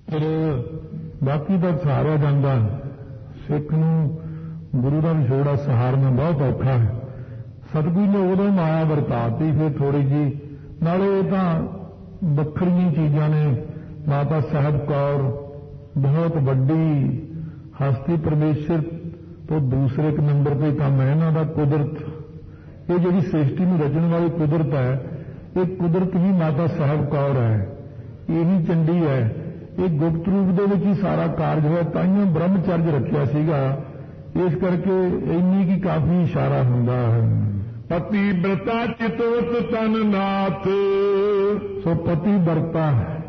ਪਰ ਬਾਕੀ ਤਾਂ ਸਹਾਰਿਆ ਜਾਂਦਾ। ਸਿੱਖ ਨੂੰ ਗੁਰੂ ਦਾ ਵਿਛੋੜਾ ਸਹਾਰਨਾ ਬਹੁਤ ਔਖਾ ਹੈ। ਸਤਿਗੁਰੂ ਨੇ ਉਦੋਂ ਮਾਇਆ ਵਰਤਾਤੀ, ਫਿਰ ਥੋੜੀ ਜੀ ਨਾਲੇ ਇਹ ਤਾਂ ਵੱਖਰੀਆਂ ਚੀਜ਼ਾਂ ਨੇ। ਮਾਤਾ ਸਾਹਿਬ ਕੌਰ ਬਹੁਤ ਵੱਡੀ ਹਸਤੀ, ਪਰਮੇਸ਼ਰ ਤੋਂ ਦੂਸਰੇ ਇੱਕ ਨੰਬਰ ਤੇ ਕੰਮ ਹੈ ਇਹਨਾਂ ਦਾ। ਕੁਦਰਤ, ਇਹ ਜਿਹੜੀ ਸ੍ਰਿਸ਼ਟੀ ਨੂੰ ਰਚਣ ਵਾਲੀ ਕੁਦਰਤ ਹੈ, ਇਹ ਕੁਦਰਤ ਹੀ ਮਾਤਾ ਸਾਹਿਬ ਕੌਰ ਹੈ, ਇਹੀ ਚੰਡੀ ਹੈ। ਇਹ ਗੁਪਤ ਰੂਪ ਦੇ ਵਿੱਚ ਹੀ ਸਾਰਾ ਕਾਰਜ ਹੋਇਆ, ਤਾਈਓ ਬ੍ਰਹਮਚਰਜ ਰੱਖਿਆ ਸੀਗਾ। ਇਸ ਕਰਕੇ ਇੰਨੀ ਕੀ ਕਾਫੀ ਇਸ਼ਾਰਾ ਹੁੰਦਾ ਹੈ। ਪਤੀ ਵਰਤਾ ਚਿਤਵਤ ਤਨ ਨਾਥ, ਸੋ ਪਤੀ ਵਰਤਾ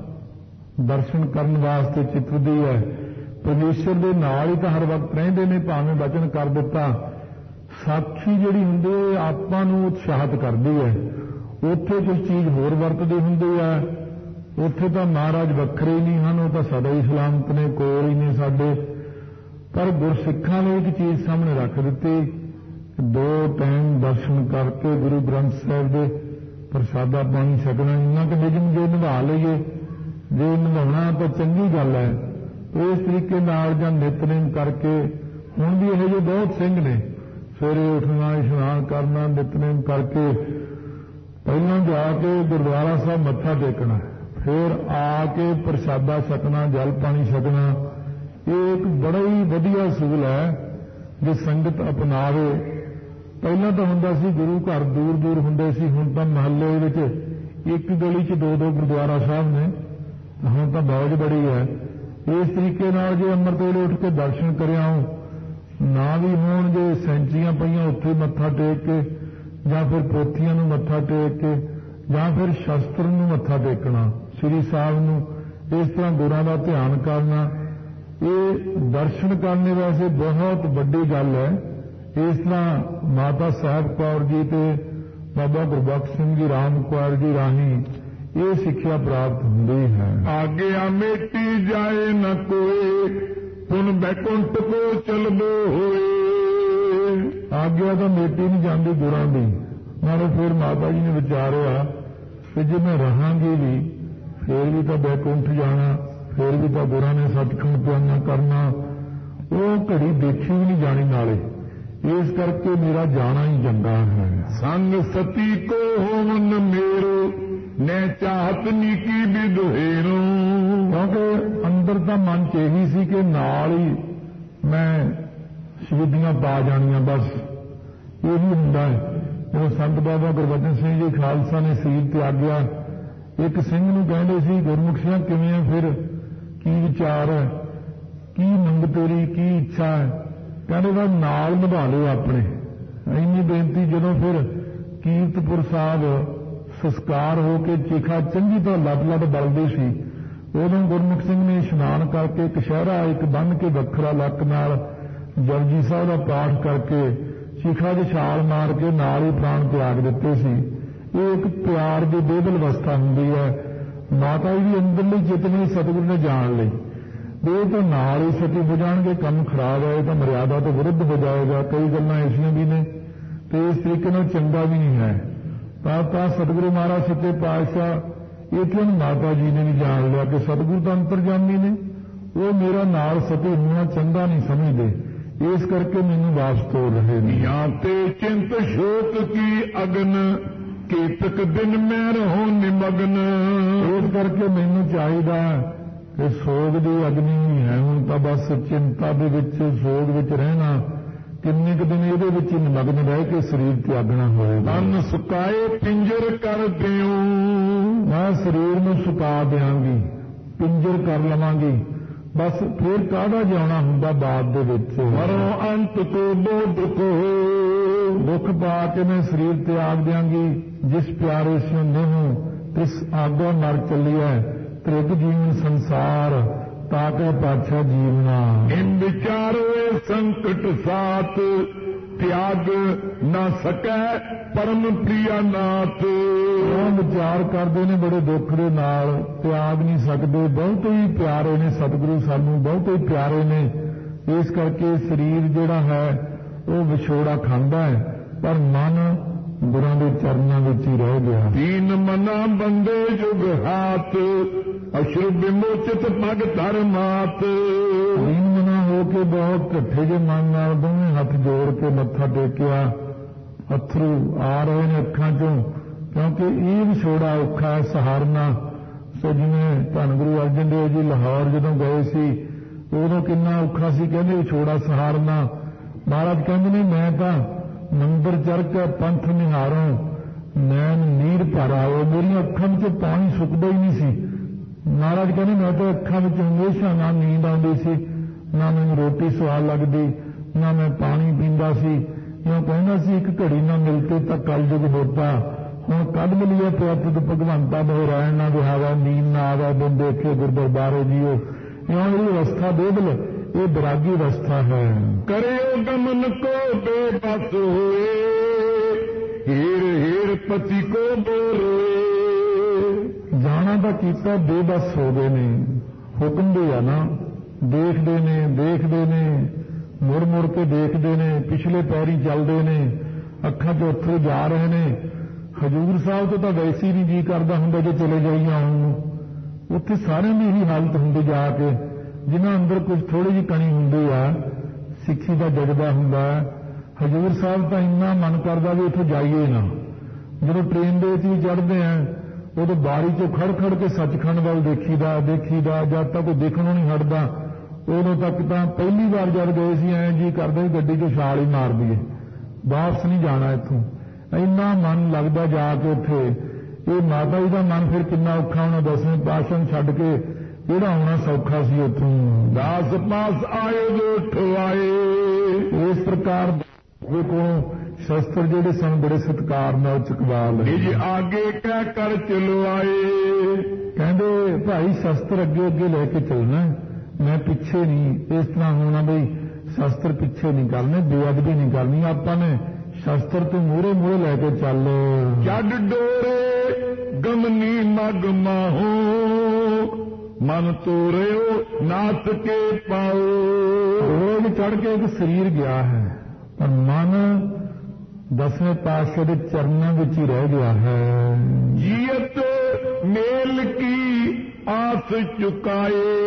ਦਰਸ਼ਨ ਕਰਨ ਵਾਸਤੇ ਚਿਤਵਦੀ ਹੈ। ਪਰਮੇਸ਼ਰ ਦੇ ਨਾਲ ਹੀ ਤਾਂ ਹਰ ਵਕਤ ਰਹਿੰਦੇ ਨੇ, ਭਾਵੇਂ ਵਚਨ ਕਰ ਦਿੱਤਾ। ਸਾਖੀ ਜਿਹੜੀ ਹੁੰਦੀ ਹੈ ਆਪਾਂ ਨੂੰ ਉਤਸ਼ਾਹਿਤ ਕਰਦੀ ਹੈ। ਉੱਥੇ ਕੁਝ ਚੀਜ਼ ਹੋਰ ਵਰਤਦੀ ਹੁੰਦੀ ਹੈ, ਉੱਥੇ ਤਾਂ ਮਹਾਰਾਜ ਵੱਖਰੇ ਨਹੀਂ ਹਨ, ਉਹ ਤਾਂ ਸਦਾ ਹੀ ਸਲਾਮਤ ਨੇ, ਕੋਲ ਹੀ ਨੇ ਸਾਡੇ। ਪਰ ਗੁਰਸਿੱਖਾਂ ਨੇ ਇੱਕ ਚੀਜ਼ ਸਾਹਮਣੇ ਰੱਖ ਦਿੱਤੀ, 2 ਟਾਈਮ ਦਰਸ਼ਨ ਕਰਕੇ ਗੁਰੂ ਗ੍ਰੰਥ ਸਾਹਿਬ ਦੇ ਪ੍ਰਸ਼ਾਦਾ ਪਾਣੀ ਛਕਣਾ। ਇੰਨਾ ਕਿ ਨਿਯਮ ਜੇ ਨਿਭਾ ਲਈਏ, ਜੇ ਨਿਭਾਉਣਾ ਤਾਂ ਚੰਗੀ ਗੱਲ ਹੈ। ਇਸ ਤਰੀਕੇ ਨਾਲ ਜਾਂ ਨਿਤਨੇਮ ਕਰਕੇ, ਹੁਣ ਵੀ ਇਹੋ ਜਿਹੇ ਬਹੁਤ ਸਿੰਘ ਨੇ, ਸਵੇਰੇ ਉੱਠਣਾ, ਇਸ਼ਨਾਨ ਕਰਨਾ, ਨਿਤਨੇਮ ਕਰਕੇ ਪਹਿਲਾਂ ਜਾ ਕੇ ਗੁਰਦੁਆਰਾ ਸਾਹਿਬ ਮੱਥਾ ਟੇਕਣਾ, ਫਿਰ ਆ ਕੇ ਪ੍ਰਸ਼ਾਦਾ ਛਕਣਾ, ਜਲ ਪਾਣੀ ਛਕਣਾ। ਇਹ ਇੱਕ ਬੜਾ ਹੀ ਵਧੀਆ ਅਸੂਲ ਹੈ ਜੇ ਸੰਗਤ ਅਪਣਾਵੇ। ਪਹਿਲਾਂ ਤਾਂ ਹੁੰਦਾ ਸੀ ਗੁਰੂ ਘਰ ਦੂਰ ਦੂਰ ਹੁੰਦੇ ਸੀ, ਹੁਣ ਤਾਂ ਮਹੱਲੇ ਵਿੱਚ ਇੱਕ ਗਲੀ 'ਚ 2-2 ਗੁਰਦੁਆਰਾ ਸਾਹਿਬ ਨੇ, ਹੁਣ ਤਾਂ ਬਹੁਤ ਬੜੀ ਹੈ। ਇਸ ਤਰੀਕੇ ਨਾਲ ਜੇ ਅੰਮ੍ਰਿਤ ਵੇਲੇ ਉੱਠ ਕੇ ਦਰਸ਼ਨ ਕਰਿਆ ਨਾ ਵੀ ਹੋਣ, ਜੇ ਸੈਂਚੀਆਂ ਪਈਆਂ ਉੱਥੇ ਮੱਥਾ ਟੇਕ ਕੇ, ਜਾਂ ਫਿਰ ਪੋਥੀਆਂ ਨੂੰ ਮੱਥਾ ਟੇਕ ਕੇ, ਜਾਂ ਫਿਰ ਸ਼ਸਤਰ ਨੂੰ ਮੱਥਾ ਟੇਕਣਾ, ਸ੍ਰੀ ਸਾਹਿਬ ਨੂੰ, ਇਸ ਤਰ੍ਹਾਂ ਗੁਰਾਂ ਦਾ ਧਿਆਨ ਕਰਨਾ, ਇਹ ਦਰਸ਼ਨ ਕਰਨੇ ਵਾਸਤੇ ਬਹੁਤ ਵੱਡੀ ਗੱਲ ਹੈ। ਇਸ ਤਰ੍ਹਾਂ ਮਾਤਾ ਸਾਹਿਬ ਕੌਰ ਜੀ ਤੇ ਬਾਬਾ ਗੁਰਬਖਸ਼ ਸਿੰਘ ਜੀ ਰਾਮ ਕੌਰ ਜੀ ਰਾਹੀਂ ਇਹ ਸਿੱਖਿਆ ਪ੍ਰਾਪਤ ਹੁੰਦੀ ਹੈ। ਆਗਿਆ ਮੇਟੀ ਜਾਏ ਨ ਕੋਏ, ਪੁਨ ਬੈਕੁੰਠ ਕੋ ਚਲਦੋ ਹੋਏ। ਆਗਿਆ ਤਾਂ ਮੇਟੀ ਨਹੀਂ ਜਾਂਦੀ ਗੁਰਾਂ ਦੀ। ਨਾਲੇ ਫਿਰ ਮਾਤਾ ਜੀ ਨੇ ਵਿਚਾਰਿਆ ਕਿ ਜੇ ਮੈਂ ਰਹਾਂਗੀ ਵੀ, ਫਿਰ ਵੀ ਤਾਂ ਬੈਕੁੰਠ ਜਾਣਾ, ਫਿਰ ਵੀ ਤਾਂ ਗੁਰਾਂ ਨੇ ਸੱਚਖੰਡ ਪਿਆਨਾ ਕਰਨਾ, ਉਹ ਘੜੀ ਦੇਖੀ ਵੀ ਨਹੀਂ ਜਾਣੀ ਨਾਲੇ। ਇਸ ਕਰਕੇ ਮੇਰਾ ਜਾਣਾ ਹੀ ਚੰਗਾ ਹੈ। ਸੰਗ ਸਤੀ ਕੋ ਹੋਵਨ ਮੇਰੋ, ਨੈ ਚਾਹਤ ਨੀਕੀ ਵਿਦੋਹੇਰੋ। ਕਿਉਂਕਿ ਅੰਦਰ ਤਾਂ ਮਨ 'ਚ ਇਹੀ ਸੀ ਕਿ ਨਾਲ ਹੀ ਮੈਂ ਸ਼ਹੀਦੀਆਂ ਪਾ ਜਾਣੀਆਂ, ਬਸ ਇਹੀ ਹੁੰਦਾ ਹੈ। ਜਦੋਂ ਸੰਤ ਬਾਬਾ ਗੁਰਬਚਨ ਸਿੰਘ ਜੀ ਖਾਲਸਾ ਨੇ ਸਰੀਰ ਤਿਆਗਿਆ, ਇੱਕ ਸਿੰਘ ਨੂੰ ਕਹਿੰਦੇ ਸੀ, ਗੁਰਮੁਖ ਸਿੰਘ ਕਿਵੇਂ ਆ, ਫਿਰ ਕੀ ਵਿਚਾਰ ਹੈ, ਕੀ ਮੰਗ ਤੇਰੀ, ਕੀ ਇੱਛਾ ਹੈ? ਕਹਿੰਦੇ ਬਸ ਨਾਲ ਨਿਭਾ ਲਿਓ ਆਪਣੇ। ਇੰਨੀ ਬੇਨਤੀ। ਜਦੋਂ ਫਿਰ ਕੀਰਤਪੁਰ ਸਾਹਿਬ ਸੰਸਕਾਰ ਹੋ ਕੇ ਚਿਖਾ ਚੰਗੀ ਤਰ੍ਹਾਂ ਲੱਦ ਬਲਦੀ ਸੀ, ਉਦੋਂ ਗੁਰਮੁਖ ਸਿੰਘ ਨੇ ਇਸ਼ਨਾਨ ਕਰਕੇ ਕਸ਼ਹਿਰਾ ਇੱਕ ਬੰਨ੍ਹ ਕੇ ਵੱਖਰਾ ਲੱਕ ਨਾਲ ਜਪਜੀ ਸਾਹਿਬ ਦਾ ਪਾਠ ਕਰਕੇ ਚਿਖਾ 'ਚ ਛਾਲ ਮਾਰ ਕੇ ਨਾਲ ਹੀ ਪ੍ਰਾਣ ਤਿਆਗ ਦਿੱਤੇ ਸੀ। ਇਹ ਇੱਕ ਪਿਆਰ ਦੀ ਬੇਦਲ ਅਵਸਥਾ ਹੁੰਦੀ ਹੈ। ਮਾਤਾ ਜੀ ਦੀ ਅੰਦਰਲੀ ਚੇਤਨਾ ਸਤਿਗੁਰੂ ਨੇ ਜਾਣ ਲਈ, ਇਹ ਤਾਂ ਨਾਲ ਹੀ ਸਤੀ ਹੋ ਜਾਣਗੇ, ਕੰਮ ਖਰਾਬ ਹੈ, ਤਾਂ ਮਰਿਆਦਾ ਤੋਂ ਵਿਰੁੱਧ ਹੋ ਜਾਏਗਾ। ਕਈ ਗੱਲਾਂ ਐਸੀਆਂ ਵੀ ਨੇ ਤੇ ਇਸ ਤਰੀਕੇ ਨਾਲ ਚੰਗਾ ਵੀ ਨਹੀਂ ਹੈ। ਤਾਂ ਸਤਿਗੁਰੂ ਮਹਾਰਾਜ ਸੱਚੇ ਪਾਤਸ਼ਾਹ ਇੱਥੇ ਮਾਤਾ ਜੀ ਨੇ ਵੀ ਜਾਣ ਲਿਆ ਕਿ ਸਤਿਗੁਰੂ ਤਾਂ ਅੰਤਰਜਾਮੀ ਨੇ, ਉਹ ਮੇਰਾ ਨਾਲ ਸਤੀ ਹੋਣਾ ਚੰਗਾ ਨਹੀਂ ਸਮਝਦੇ, ਇਸ ਕਰਕੇ ਮੈਨੂੰ ਵਾਪਸ ਤੋੜ ਰਹੇ ਨੇ। ਜਾਂ ਤੇ ਚਿੰਤ ਸ਼ੋਕ ਕੀ ਅਗਨ, ਕੇਤਕ ਦਿਨ ਮੈਂ ਰਹੋ ਨਿਮਗਨ। ਇਸ ਕਰਕੇ ਮੈਨੂੰ ਚਾਹੀਦਾ ਕਿ ਸੋਗ ਦੀ ਅਗਨੀ ਨਹੀਂ ਹੈ, ਹੁਣ ਤਾਂ ਬਸ ਚਿੰਤਾ ਦੇ ਵਿੱਚ, ਸੋਗ ਵਿੱਚ ਰਹਿਣਾ। ਕਿੰਨੇ ਕੁ ਦਿਨ ਇਹਦੇ ਵਿੱਚ ਨਿਮਗਨ ਰਹਿ ਕੇ ਸਰੀਰ ਤਿਆਗਣਾ ਹੋਵੇਗਾ। ਮਨ ਸੁਕਾਏ ਪਿੰਜਰ ਕਰ ਦਿਓ, ਮੈਂ ਸਰੀਰ ਨੂੰ ਸੁਕਾ ਦਿਆਂਗੀ, ਪਿੰਜਰ ਕਰ ਲਵਾਂਗੀ, ਬਸ ਫਿਰ ਕਾਹਦਾ ਜਿਉਣਾ ਹੁੰਦਾ ਬਾਅਦ ਦੇ ਵਿੱਚ। ਮਰੋ ਅੰਤ ਕੋ ਬੋਧ ਕੋ, ਦੁੱਖ ਪਾ ਕੇ ਮੈਂ ਸਰੀਰ ਤਿਆਗ ਦਿਆਂਗੀ। ਜਿਸ ਪਿਆਰੇ ਸਿਉ ਨਿਹੁ ਤਿਸ ਆਗੋ ਨਰ ਚੱਲੀਐ, ਤ੍ਰਿਗ ਜੀਵਨ ਸੰਸਾਰ ਤਾਕੇ ਪਾਛਾ ਜੀਵਨਾ। ਇਨ ਵਿਚਾਰੋਏ ਸੰਕਟ ਸਾਥ, ਤਿਆਗ ਨਾ ਸਕੈ ਪਰਮ ਪ੍ਰਿਆ ਨਾਥ। ਉਹ ਵਿਚਾਰ ਕਰਦੇ ਨੇ ਬੜੇ ਦੁੱਖ ਦੇ ਨਾਲ, ਤਿਆਗ ਨਹੀਂ ਸਕਦੇ। ਬਹੁਤ ਹੀ ਪਿਆਰੇ ਨੇ ਸਤਿਗੁਰੂ, ਸਾਨੂੰ ਬਹੁਤ ਹੀ ਪਿਆਰੇ ਨੇ। ਇਸ ਕਰਕੇ ਸਰੀਰ ਜਿਹੜਾ ਹੈ ਉਹ ਵਿਛੋੜਾ ਖਾਂਦਾ ਹੈ, ਪਰ ਮਨ ਗੁਰਾਂ ਦੇ ਚਰਨਾਂ ਵਿੱਚ ਹੀ ਰਹਿ ਗਿਆ। ਤੀਨ ਮਨਾ ਬੰਦੇ ਜੁਗ ਹਾਥ, ਅਸ਼ਰੂ ਵਿਮੋਚਿਤ ਪਗ ਧਰ ਮਾਤ। ਦੀਨ ਮਨਾ ਹੋ ਕੇ ਬਹੁਤ ਢੱਠੇ ਜੇ ਮਨ ਨਾਲ ਦੋਵੇਂ ਹੱਥ ਜੋੜ ਕੇ ਮੱਥਾ ਟੇਕਿਆ। ਅਥਰੂ ਆ ਰਹੇ ਨੇ ਅੱਖਾਂ ਚੋਂ, ਕਿਉਂਕਿ ਇਹ ਵਿਛੋੜਾ ਔਖਾ ਹੈ ਸਹਾਰਨਾ। ਸੋ ਜਿਵੇਂ ਧੰਨ ਗੁਰੂ ਅਰਜਨ ਦੇਵ ਜੀ ਲਾਹੌਰ ਜਦੋਂ ਗਏ ਸੀ ਉਦੋਂ ਕਿੰਨਾ ਔਖਾ ਸੀ, ਕਹਿੰਦੇ ਵਿਛੋੜਾ ਸਹਾਰਨਾ। ਮਹਾਰਾਜ ਕਹਿੰਦੇ ਨੇ ਮੈਂ ਤਾਂ ਮੰਦਰ ਚੜ੍ਹ ਕੇ ਪੰਥ ਨਿਹਾਰੋਂ ਨੈਣ ਨੀਰ ਭਰ ਆਇਓ, ਮੇਰੀਆਂ ਅੱਖਾਂ ਵਿੱਚ ਪਾਣੀ ਸੁੱਕਦਾ ਹੀ ਨਹੀਂ ਸੀ। ਮਹਾਰਾਜ ਕਹਿੰਦੇ ਮੈਂ ਤਾਂ ਅੱਖਾਂ ਵਿੱਚ ਹਮੇਸ਼ਾ ਨਾ ਨੀਂਦ ਆਉਂਦੀ ਸੀ, ਨਾ ਮੈਨੂੰ ਰੋਟੀ ਸਵਾਦ ਲੱਗਦੀ, ਨਾ ਮੈਂ ਪਾਣੀ ਪੀਂਦਾ ਸੀ। ਉਹ ਕਹਿੰਦਾ ਸੀ ਇੱਕ ਘੜੀ ਨਾ ਮਿਲਤੇ ਤਾਂ ਕਲਯੁਗ ਹੋਤਾ। ਹੁਣ ਕੱਢ ਮਿਲੀਏ ਪ੍ਰਤਿ ਭਗਵੰਤਾ ਬਹੁ ਰਹਿਣ ਨਾ ਵਿਹਾਵਾ, ਨੀਂਦ ਨਾ ਆਵੇ ਬਿਨ ਦੇਖੇ ਗੁਰਦਰਬਾਰੇ ਜੀਓ। ਇਉਂ ਇਹ ਅਵਸਥਾ ਦੇਵਲ ਇਹ ਵਿਰਾਗੀ ਅਵਸਥਾ ਹੈ। ਕਰਿਓ ਗਮਨ ਕੋ ਬੇਬਸ ਹੋਏ, ਹੀਰ ਹੀਰ ਪਤੀ ਕੋ ਬੋਲੇ। ਜਾਣਾ ਤਾਂ ਕੀਤਾ ਬੇਬਸ ਹੋ ਗਏ ਨੇ, ਹੁਕਮ ਦੇ ਆ ਨਾ, ਦੇਖਦੇ ਨੇ ਮੁੜ ਮੁੜ ਕੇ ਦੇਖਦੇ ਨੇ, ਪਿਛਲੇ ਪੈਰੀ ਚੱਲਦੇ ਨੇ, ਅੱਖਾਂ 'ਚ ਅੱਥਰੂ ਜਾ ਰਹੇ ਨੇ। ਹਜੂਰ ਸਾਹਿਬ ਤੋਂ ਤਾਂ ਵੈਸੇ ਹੀ ਨਹੀਂ ਜੀ ਕਰਦਾ ਹੁੰਦਾ ਜੇ ਚਲੇ ਜਾਈਏ ਆਉਣ ਨੂੰ। ਉੱਥੇ ਸਾਰਿਆਂ ਦੀ ਇਹੀ ਹਾਲਤ ਹੁੰਦੀ ਜਾ ਕੇ, ਜਿਨ੍ਹਾਂ ਅੰਦਰ ਕੁਝ ਥੋੜੀ ਜਿਹੀ ਕਣੀ ਹੁੰਦੀ ਆ, ਸਿੱਖੀ ਦਾ ਜਜ਼ਬਾ ਹੁੰਦਾ। ਹਜੂਰ ਸਾਹਿਬ ਤਾਂ ਇੰਨਾ ਮਨ ਕਰਦਾ ਵੀ ਉੱਥੇ ਜਾਈਏ ਨਾ। ਜਦੋਂ ਟ੍ਰੇਨ ਦੇ ਵਿੱਚ ਵੀ ਚੜ੍ਹਦੇ ਆ ਉਦੋਂ ਬਾਰੀ 'ਚੋਂ ਖੜ ਕੇ ਸੱਚਖੰਡ ਵੱਲ ਦੇਖੀਦਾ, ਜਦ ਤੱਕ ਉਹ ਦੇਖਣੋਂ ਨਹੀਂ ਹਟਦਾ। ਉਦੋਂ ਤੱਕ ਤਾਂ ਪਹਿਲੀ ਵਾਰ ਜਦ ਗਏ ਸੀ ਐਂ ਜੀ ਕਰਦੇ ਵੀ ਗੱਡੀ 'ਚੋਂ ਛਾਲ ਹੀ ਮਾਰ ਦਈਏ, ਵਾਪਸ ਨਹੀਂ ਜਾਣਾ ਇੱਥੋਂ। ਇੰਨਾ ਮਨ ਲੱਗਦਾ ਜਾ ਕੇ ਉੱਥੇ। ਇਹ ਮਾਤਾ ਜੀ ਦਾ ਮਨ ਫਿਰ ਕਿੰਨਾ ਔਖਾ ਹੋਣਾ, 10ਵੇਂ ਪਾਤਸ਼ਾਹ ਨੂੰ ਛੱਡ ਕੇ ਜਿਹੜਾ ਆਉਣਾ ਸੌਖਾ ਸੀ ਉੱਥੋਂ। ਦਾਸ ਪਾਸ ਆਏ ਜੋ ਠਵਾਏ। ਇਸ ਪ੍ਰਕਾਰ ਦੇ ਕੋਲੋਂ ਸ਼ਸਤਰ ਜਿਹੜੇ ਸਨ ਬੜੇ ਸਤਿਕਾਰ ਨਾਲ ਚੁਕਵਾ ਲਏ। ਜੀ ਆਗੇ ਕਹਿ ਕਰ ਚਲਵਾਏ। ਕਹਿੰਦੇ ਭਾਈ ਸ਼ਸਤਰ ਅੱਗੇ ਲੈ ਕੇ ਚੱਲਣਾ, ਮੈਂ ਪਿੱਛੇ ਨਹੀਂ। ਇਸ ਤਰ੍ਹਾਂ ਹੋਣਾ ਬਈ ਸ਼ਸਤਰ ਪਿੱਛੇ ਨਹੀਂ ਕਰਨੇ, ਬੇਅਦਬੀ ਨਹੀਂ ਕਰਨੀ, ਆਪਾਂ ਨੇ ਸ਼ਸਤਰ ਤੋਂ ਮੂਹਰੇ ਲੈ ਕੇ ਚੱਲ। ਜੱਡ ਡੋਰੇ ਗਮਨੀ ਮਗ ਮਾਹੋ, ਮਨ ਤੋਰਿਓ ਨਾਥ ਕੇ ਪਾਓ। ਰੋਜ਼ ਚੜ੍ਹ ਕੇ ਇੱਕ ਸਰੀਰ ਗਿਆ ਹੈ, ਪਰ ਮਨ 10ਵੇਂ ਪਾਤਸ਼ਾਹ ਦੇ ਚਰਨਾਂ ਵਿੱਚ ਹੀ ਰਹਿ ਗਿਆ ਹੈ। ਜੀਅਤ ਮੇਲ ਕੀ ਆਸ ਚੁਕਾਏ,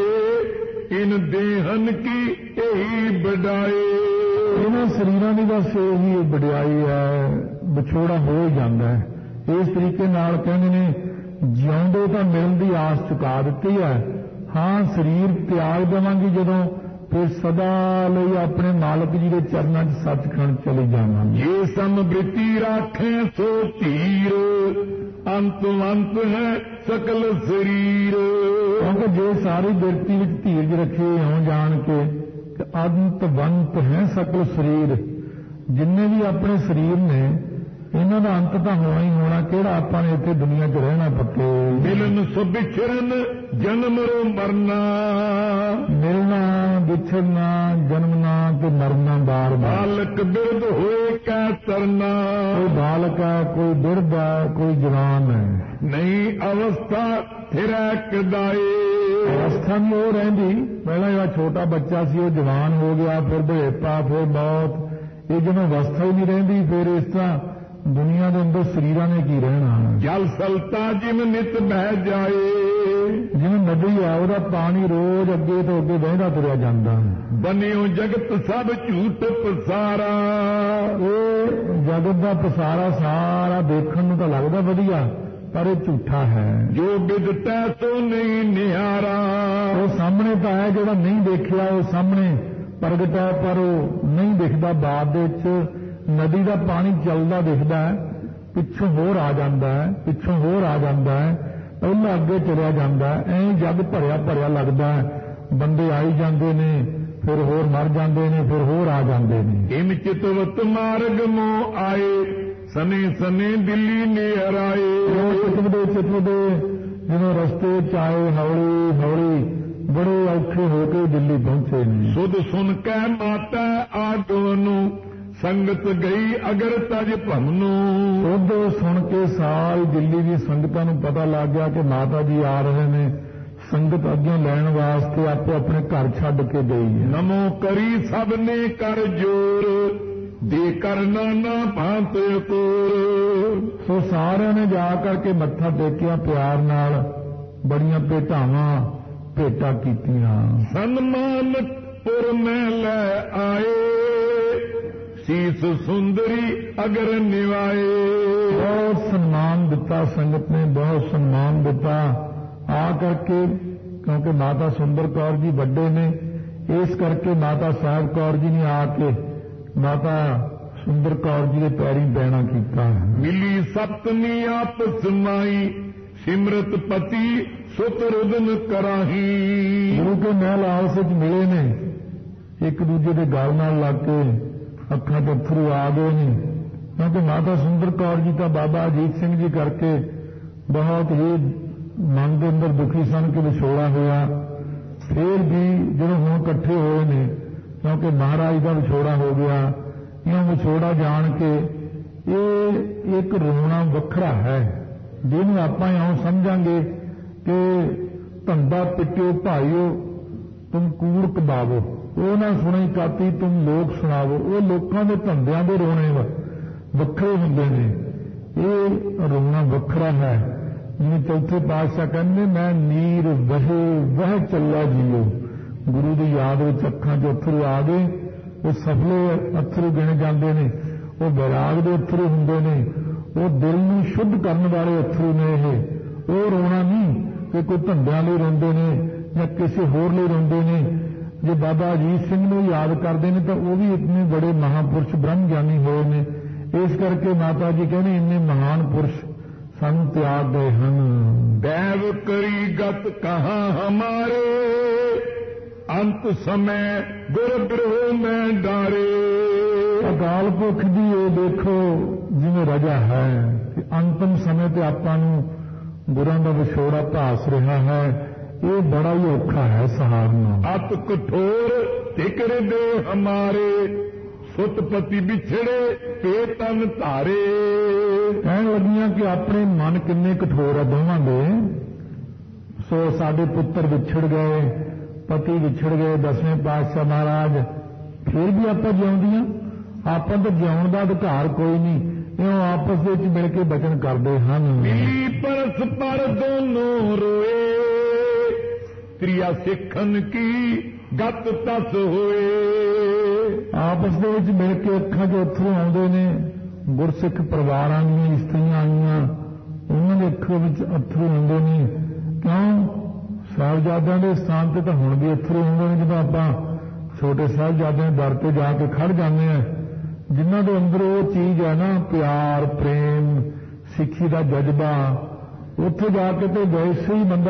ਇਨ ਦੇਹਨ ਕੀ ਇਹੀ ਵਡਾਏ। ਇਹਨਾਂ ਸਰੀਰਾਂ ਦੀ ਬਸ ਇਹੀ ਵਡਿਆਈ ਹੈ, ਵਿਛੋੜਾ ਹੋ ਹੀ ਜਾਂਦਾ ਹੈ। ਇਸ ਤਰੀਕੇ ਨਾਲ ਕਹਿੰਦੇ ਨੇ ਜਿਉਂਦੇ ਤਾਂ ਮਿਲਣ ਦੀ ਆਸ ਚੁਕਾ ਦਿੱਤੀ ਹੈ। ਹਾਂ ਸਰੀਰ ਤਿਆਗ ਦੇਵਾਂਗੇ ਜਦੋਂ, ਫਿਰ ਸਦਾ ਲਈ ਆਪਣੇ ਮਾਲਕ ਜੀ ਦੇ ਚਰਨਾਂ 'ਚ ਸੱਚਖੰਡ ਚਲੇ ਜਾਵਾਂਗੇ। ਜੇ ਸਮਬ੍ਰਿਤੀ ਰਾਖੇ ਸੋ ਧੀਰ, ਅੰਤ ਹੈ ਸਕਲ ਸਰੀਰ। ਕਿਉਂਕਿ ਜੇ ਸਾਰੀ ਬਿਰਤੀ ਵਿੱਚ ਧੀਰਜ ਰੱਖੇ ਇਉਂ ਜਾਣ ਕੇ ਅੰਤਵੰਤ ਹੈ ਸਕਲ ਸਰੀਰ। ਜਿੰਨੇ ਵੀ ਆਪਣੇ ਸਰੀਰ ਨੇ ਇਹਨਾਂ ਦਾ ਅੰਤ ਤਾਂ ਹੋਣਾ ਹੀ ਹੋਣਾ, ਕਿਹੜਾ ਆਪਾਂ ਨੇ ਇੱਥੇ ਦੁਨੀਆ 'ਚ ਰਹਿਣਾ ਪੱਕੇ। ਮਿਲਨ ਸੋ ਵਿਛੜਨ ਜਨਮ ਰੋ ਮਰਨਾ, ਮਿਲਣਾ ਵਿਛੜਨਾ ਜਨਮਣਾ ਤੇ ਮਰਨਾ ਬਾਰ ਬਾਰ। ਬਾਲਕ ਬਿਰਧ ਹੋਏ ਕੈ ਤਰਨਾ, ਕੋਈ ਬਾਲਕ ਹੈ, ਕੋਈ ਬਿਰਧ ਹੈ, ਕੋਈ ਜਵਾਨ ਹੈ। ਨਹੀਂ ਅਵਸਥਾ ਫਿਰੈ ਕਦਾਏ। ਅਵਸਥਾ ਨਹੀਂ ਉਹ ਰਹਿੰਦੀ, ਪਹਿਲਾਂ ਜਿਹੜਾ ਛੋਟਾ ਬੱਚਾ ਸੀ ਉਹ ਜਵਾਨ ਹੋ ਗਿਆ, ਫਿਰ ਬੁਢੇਪਾ, ਫਿਰ ਮੌਤ। ਇਹ ਜਦੋਂ ਅਵਸਥਾ ਹੀ ਨਹੀਂ ਰਹਿੰਦੀ, ਫਿਰ ਇਸ ਤਰ੍ਹਾਂ ਦੁਨੀਆ ਦੇ ਅੰਦਰ ਸਰੀਰਾਂ ਨੇ ਕੀ ਰਹਿਣਾ। ਜਲ ਸਲਤਾ ਜਿਮ ਨਿਤ ਬਹਿ ਜਾਏ, ਜਿਵੇਂ ਨਦੀ ਆ ਉਹਦਾ ਪਾਣੀ ਰੋਜ਼ ਅੱਗੇ ਤੋਂ ਅੱਗੇ ਵਹਿੰਦਾ ਤੁਰਿਆ ਜਾਂਦਾ। ਬਨਿਓ ਜਗਤ ਸਭ ਝੂਠ ਪਸਾਰਾ, ਇਹ ਜਗਤ ਦਾ ਪਸਾਰਾ ਸਾਰਾ ਦੇਖਣ ਨੂੰ ਤਾਂ ਲੱਗਦਾ ਵਧੀਆ, ਪਰ ਇਹ ਝੂਠਾ ਹੈ। ਜੋ ਬਿਦਤੈ ਸੋ ਨਹੀਂ ਨਿਹਾਰਾ, ਉਹ ਸਾਹਮਣੇ ਤਾਂ ਹੈ, ਜਿਹੜਾ ਨਹੀਂ ਦੇਖਿਆ ਉਹ ਸਾਹਮਣੇ ਪ੍ਰਗਟ ਹੈ, ਪਰ ਉਹ ਨਹੀਂ ਦਿਖਦਾ। ਬਾਅਦ ਦੇ ਵਿੱਚ ਨਦੀ ਦਾ ਪਾਣੀ ਚੱਲਦਾ ਦਿਖਦਾ ਹੈ, ਪਿੱਛੋਂ ਹੋਰ ਆ ਜਾਂਦਾ ਹੈ, ਪਿੱਛੋਂ ਹੋਰ ਆ ਜਾਂਦਾ ਹੈ, ਪਹਿਲਾਂ ਅੱਗੇ ਤੁਰਿਆ ਜਾਂਦਾ ਹੈ। ਐਂ ਜਗ ਭਰਿਆ ਲੱਗਦਾ ਹੈ, ਬੰਦੇ ਆਈ ਜਾਂਦੇ ਨੇ, ਫਿਰ ਹੋਰ ਮਰ ਜਾਂਦੇ ਨੇ, ਫਿਰ ਹੋਰ ਆ ਜਾਂਦੇ ਨੇ। ਇਮ ਚਿਤਵਤ ਮਾਰਗ ਮੋ ਆਏ, ਸਨੇ ਸਨੇ ਦਿੱਲੀ ਨੇਰ ਆਏ। ਚਿਤਵਦੇ ਜਦੋਂ ਰਸਤੇ 'ਚ ਆਏ, ਹੌਲੀ ਬੜੇ ਔਖੇ ਹੋ ਕੇ ਦਿੱਲੀ ਪਹੁੰਚੇ ਨੇ। ਸੁਧ ਸੁਣ ਕੇ ਮਾਤਾ ਆਗੋ ਨੂੰ, ਸੰਗਤ ਗਈ ਅਗਰ ਤਜ ਭਮ ਨੂੰ। ਸੁਧ ਸੁਣ ਕੇ ਸਾਰੀ ਦਿੱਲੀ ਦੀ ਸੰਗਤਾਂ ਨੂੰ ਪਤਾ ਲੱਗ ਗਿਆ ਕਿ ਮਾਤਾ ਜੀ ਆ ਰਹੇ ਨੇ। ਸੰਗਤ ਅੱਗੇ ਲੈਣ ਵਾਸਤੇ ਆਪੋ ਆਪਣੇ ਘਰ ਛੱਡ ਕੇ ਗਈ ਹੈ। ਨਮੋ ਕਰੀ ਸਭ ਨੇ ਕਰ ਜੋਰ, ਦੇ ਕਰਨਾ ਨਾ ਭਾਂਤ ਕੋਰ। ਸੋ ਸਾਰਿਆਂ ਨੇ ਜਾ ਕਰਕੇ ਮੱਥਾ ਟੇਕਿਆ ਪਿਆਰ ਨਾਲ, ਬੜੀਆਂ ਭੇਟਾਂ ਕੀਤੀਆਂ। ਸਨਮਾਨ ਪੁਰ ਮੈਂ ਲੈ ਆਏ, ਸੀਸ ਸੁੰਦਰੀ ਅਗਰ ਨਿਵਾਏ। ਬਹੁਤ ਸਨਮਾਨ ਦਿੱਤਾ ਸੰਗਤ ਨੇ, ਬਹੁਤ ਸਨਮਾਨ ਦਿੱਤਾ। ਆ ਕਰਕੇ ਕਿਉਂਕਿ ਮਾਤਾ ਸੁੰਦਰ ਕੌਰ ਜੀ ਵੱਡੇ ਨੇ, ਇਸ ਕਰਕੇ ਮਾਤਾ ਸਾਹਿਬ ਕੌਰ ਜੀ ਨੇ ਆ ਕੇ ਮਾਤਾ ਸੁੰਦਰ ਕੌਰ ਜੀ ਦੇ ਪੈਰੀਂ ਪੈਣਾ ਕੀਤਾ। ਮਿਲੀ ਸਪਤਮੀ ਆਪਸ ਮਾਈ, ਸਿਮਰਤ ਪਤੀ ਸੁਤ ਰੁਦਨ ਕਰਾਹੀ। ਗੁਰੂ ਕੇ ਮਹਿਲ ਆਪਸ ਵਿੱਚ ਮਿਲੇ ਨੇ, ਇੱਕ ਦੂਜੇ ਦੇ ਗਲ ਨਾਲ ਲੱਗ ਕੇ ਅੱਖਾਂ ਤੋਂ ਅੱਥਰੂ ਆ ਗਏ ਨੇ, ਕਿਉਂਕਿ ਮਾਤਾ ਸੁੰਦਰ ਕੌਰ ਜੀ ਤਾਂ ਬਾਬਾ ਅਜੀਤ ਸਿੰਘ ਜੀ ਕਰਕੇ ਬਹੁਤ ਹੀ ਮਨ ਦੇ ਅੰਦਰ ਦੁਖੀ ਸਨ ਕਿ ਵਿਛੋੜਾ ਹੋਇਆ। ਫਿਰ ਵੀ ਜਦੋਂ ਹੁਣ ਇਕੱਠੇ ਹੋਏ ਨੇ, ਕਿਉਂਕਿ ਮਹਾਰਾਜ ਦਾ ਵਿਛੋੜਾ ਹੋ ਗਿਆ, ਇਹ ਵਿਛੋੜਾ ਜਾਣ ਕੇ ਇਹ ਇੱਕ ਰੋਣਾ ਵੱਖਰਾ ਹੈ, ਜਿਹਨੂੰ ਆਪਾਂ ਇਉਂ ਸਮਝਾਂਗੇ ਕਿ ਧੰਦਾ ਪਿੱਟਿਓ ਭਾਈਓ ਤੁਮ ਕੂੜ ਕਬਾਵੋ, ਉਹ ਨਾ ਸੁਣੀ ਕਾਤੀ ਤੁਮ ਲੋਕ ਸੁਣਾਵੋ। ਉਹ ਲੋਕਾਂ ਦੇ ਧੰਦਿਆਂ ਦੇ ਰੋਣੇ ਵੱਖਰੇ ਹੁੰਦੇ ਨੇ, ਇਹ ਰੋਣਾ ਵੱਖਰਾ ਹੈ। ਜਿਵੇਂ ਚੌਥੇ ਪਾਤਸ਼ਾਹ ਕਹਿੰਦੇ ਮੈਂ ਨੀਰ ਵਹਿ ਚੱਲਾ ਜੀਓ। ਗੁਰੂ ਦੀ ਯਾਦ ਵਿੱਚ ਅੱਖਾਂ 'ਚ ਅੱਥਰੂ ਆ ਗਏ, ਉਹ ਸਫਲੇ ਅੱਥਰੂ ਗਿਣੇ ਜਾਂਦੇ ਨੇ, ਉਹ ਬੈਰਾਗ ਦੇ ਅੱਥਰੂ ਹੁੰਦੇ ਨੇ, ਉਹ ਦਿਲ ਨੂੰ ਸ਼ੁੱਧ ਕਰਨ ਵਾਲੇ ਅੱਥਰੂ ਨੇ। ਉਹ ਰੋਣਾ ਨਹੀਂ ਕਿ ਕੋਈ ਧੰਦਿਆਂ ਲਈ ਰੋਂਦੇ ਨੇ ਜਾਂ ਕਿਸੇ ਹੋਰ ਲਈ ਰੋਂਦੇ ਨੇ। ਜੇ ਬਾਬਾ ਅਜੀਤ ਸਿੰਘ ਨੂੰ ਯਾਦ ਕਰਦੇ ਨੇ ਤਾਂ ਉਹ ਵੀ ਇਤਨੇ ਬੜੇ ਮਹਾਂਪੁਰਸ਼ ਬ੍ਰਹਮ ਗਿਆਨੀ ਹੋਏ ਨੇ। ਇਸ ਕਰਕੇ ਮਾਤਾ ਜੀ ਕਹਿੰਦੇ ਇੰਨੇ ਮਹਾਨ ਪੁਰਸ਼ ਸਾਨੂੰ ਤਿਆਗ ਗਏ ਹਨ। ਦੇਵ ਕਰੀ ਗਤ ਕਹਾਂ ਹਮਾਰੇ, ਅੰਤ ਸਮੇਂ ਗੁਰ ਬਿਰਹੋ ਮੈਂ ਡਾਰੇ। ਅਕਾਲ ਪੁਰਖ ਦੀ ਇਹ ਦੇਖੋ ਜਿਵੇਂ ਰਜਾ ਹੈ ਕਿ ਅੰਤਮ ਸਮੇਂ ਤੇ ਆਪਾਂ ਨੂੰ ਗੁਰਾਂ ਦਾ ਵਿਛੋੜਾ ਭਾਸ ਰਿਹਾ ਹੈ। ਇਹ ਬੜਾ ਹੀ ਔਖਾ ਹੈ ਸਹਾਰਨਾ। ਅਤ ਕਠੋਰ ਟਿਕਰ ਦੇ ਹਮਾਰੇ, ਸੁਤਪਤੀ ਵਿਛੜੇ ਤੇ ਤਨ ਧਾਰੇ। ਕਹਿਣ ਲੱਗੀਆਂ ਕਿ ਆਪਣੇ ਮਨ ਕਿੰਨੇ ਕਠੋਰ ਆ ਦੋਵਾਂ ਦੇ। ਸੋ ਸਾਡੇ ਪੁੱਤਰ ਵਿਛੜ ਗਏ, ਪਤੀ ਵਿਛੜ ਗਏ, ਦਸਵੇਂ ਪਾਤਸ਼ਾਹ ਮਹਾਰਾਜ, ਫਿਰ ਵੀ ਆਪਾਂ ਜਿਉਂਦੀਆਂ, ਆਪਾਂ ਤਾਂ ਜਿਉਣ ਦਾ ਅਧਿਕਾਰ ਕੋਈ ਨਹੀਂ। ਇਉਂ ਆਪਸ ਵਿੱਚ ਮਿਲ ਕੇ ਬਚਨ ਕਰਦੇ ਹਨ। ਮਿਲੀ ਪਰਸ ਪਰ ਦੋਨੋਂ ਰੋਏ, ਕਿਰਿਆ ਸਿੱਖਣ ਕੀ ਗਤ ਤਸ ਹੋਏ। ਆਪਸ ਦੇ ਵਿੱਚ ਮਿਲ ਕੇ ਅੱਖਾਂ 'ਚ ਅੱਥਰੂ ਆਉਂਦੇ ਨੇ। ਗੁਰਸਿੱਖ ਪਰਿਵਾਰਾਂ ਦੀਆਂ ਇਸਤਰੀਆਂ ਆਈਆਂ, ਉਹਨਾਂ ਦੇ ਅੱਖਾਂ ਵਿੱਚ ਅੱਥਰੂ ਆਉਂਦੇ ਨੇ। ਕਿਉਂ? ਸਾਹਿਬਜ਼ਾਦਿਆਂ ਦੇ ਸਥਾਨ ਤੇ ਤਾਂ ਹੁਣ ਵੀ ਅੱਥਰੂ ਆਉਂਦੇ ਨੇ। ਜਦੋਂ ਆਪਾਂ ਛੋਟੇ ਸਾਹਿਬਜ਼ਾਦਿਆਂ ਦੇ ਦਰ ਤੇ ਜਾ ਕੇ ਖੜ ਜਾਂਦੇ ਆ, ਜਿਨ੍ਹਾਂ ਦੇ ਅੰਦਰ ਉਹ ਚੀਜ਼ ਹੈ ਨਾ, ਪਿਆਰ, ਪ੍ਰੇਮ, ਸਿੱਖੀ ਦਾ ਜਜ਼ਬਾ, ਉੱਥੇ ਜਾ ਕੇ ਤੇ ਵੈਸੇ ਹੀ ਬੰਦਾ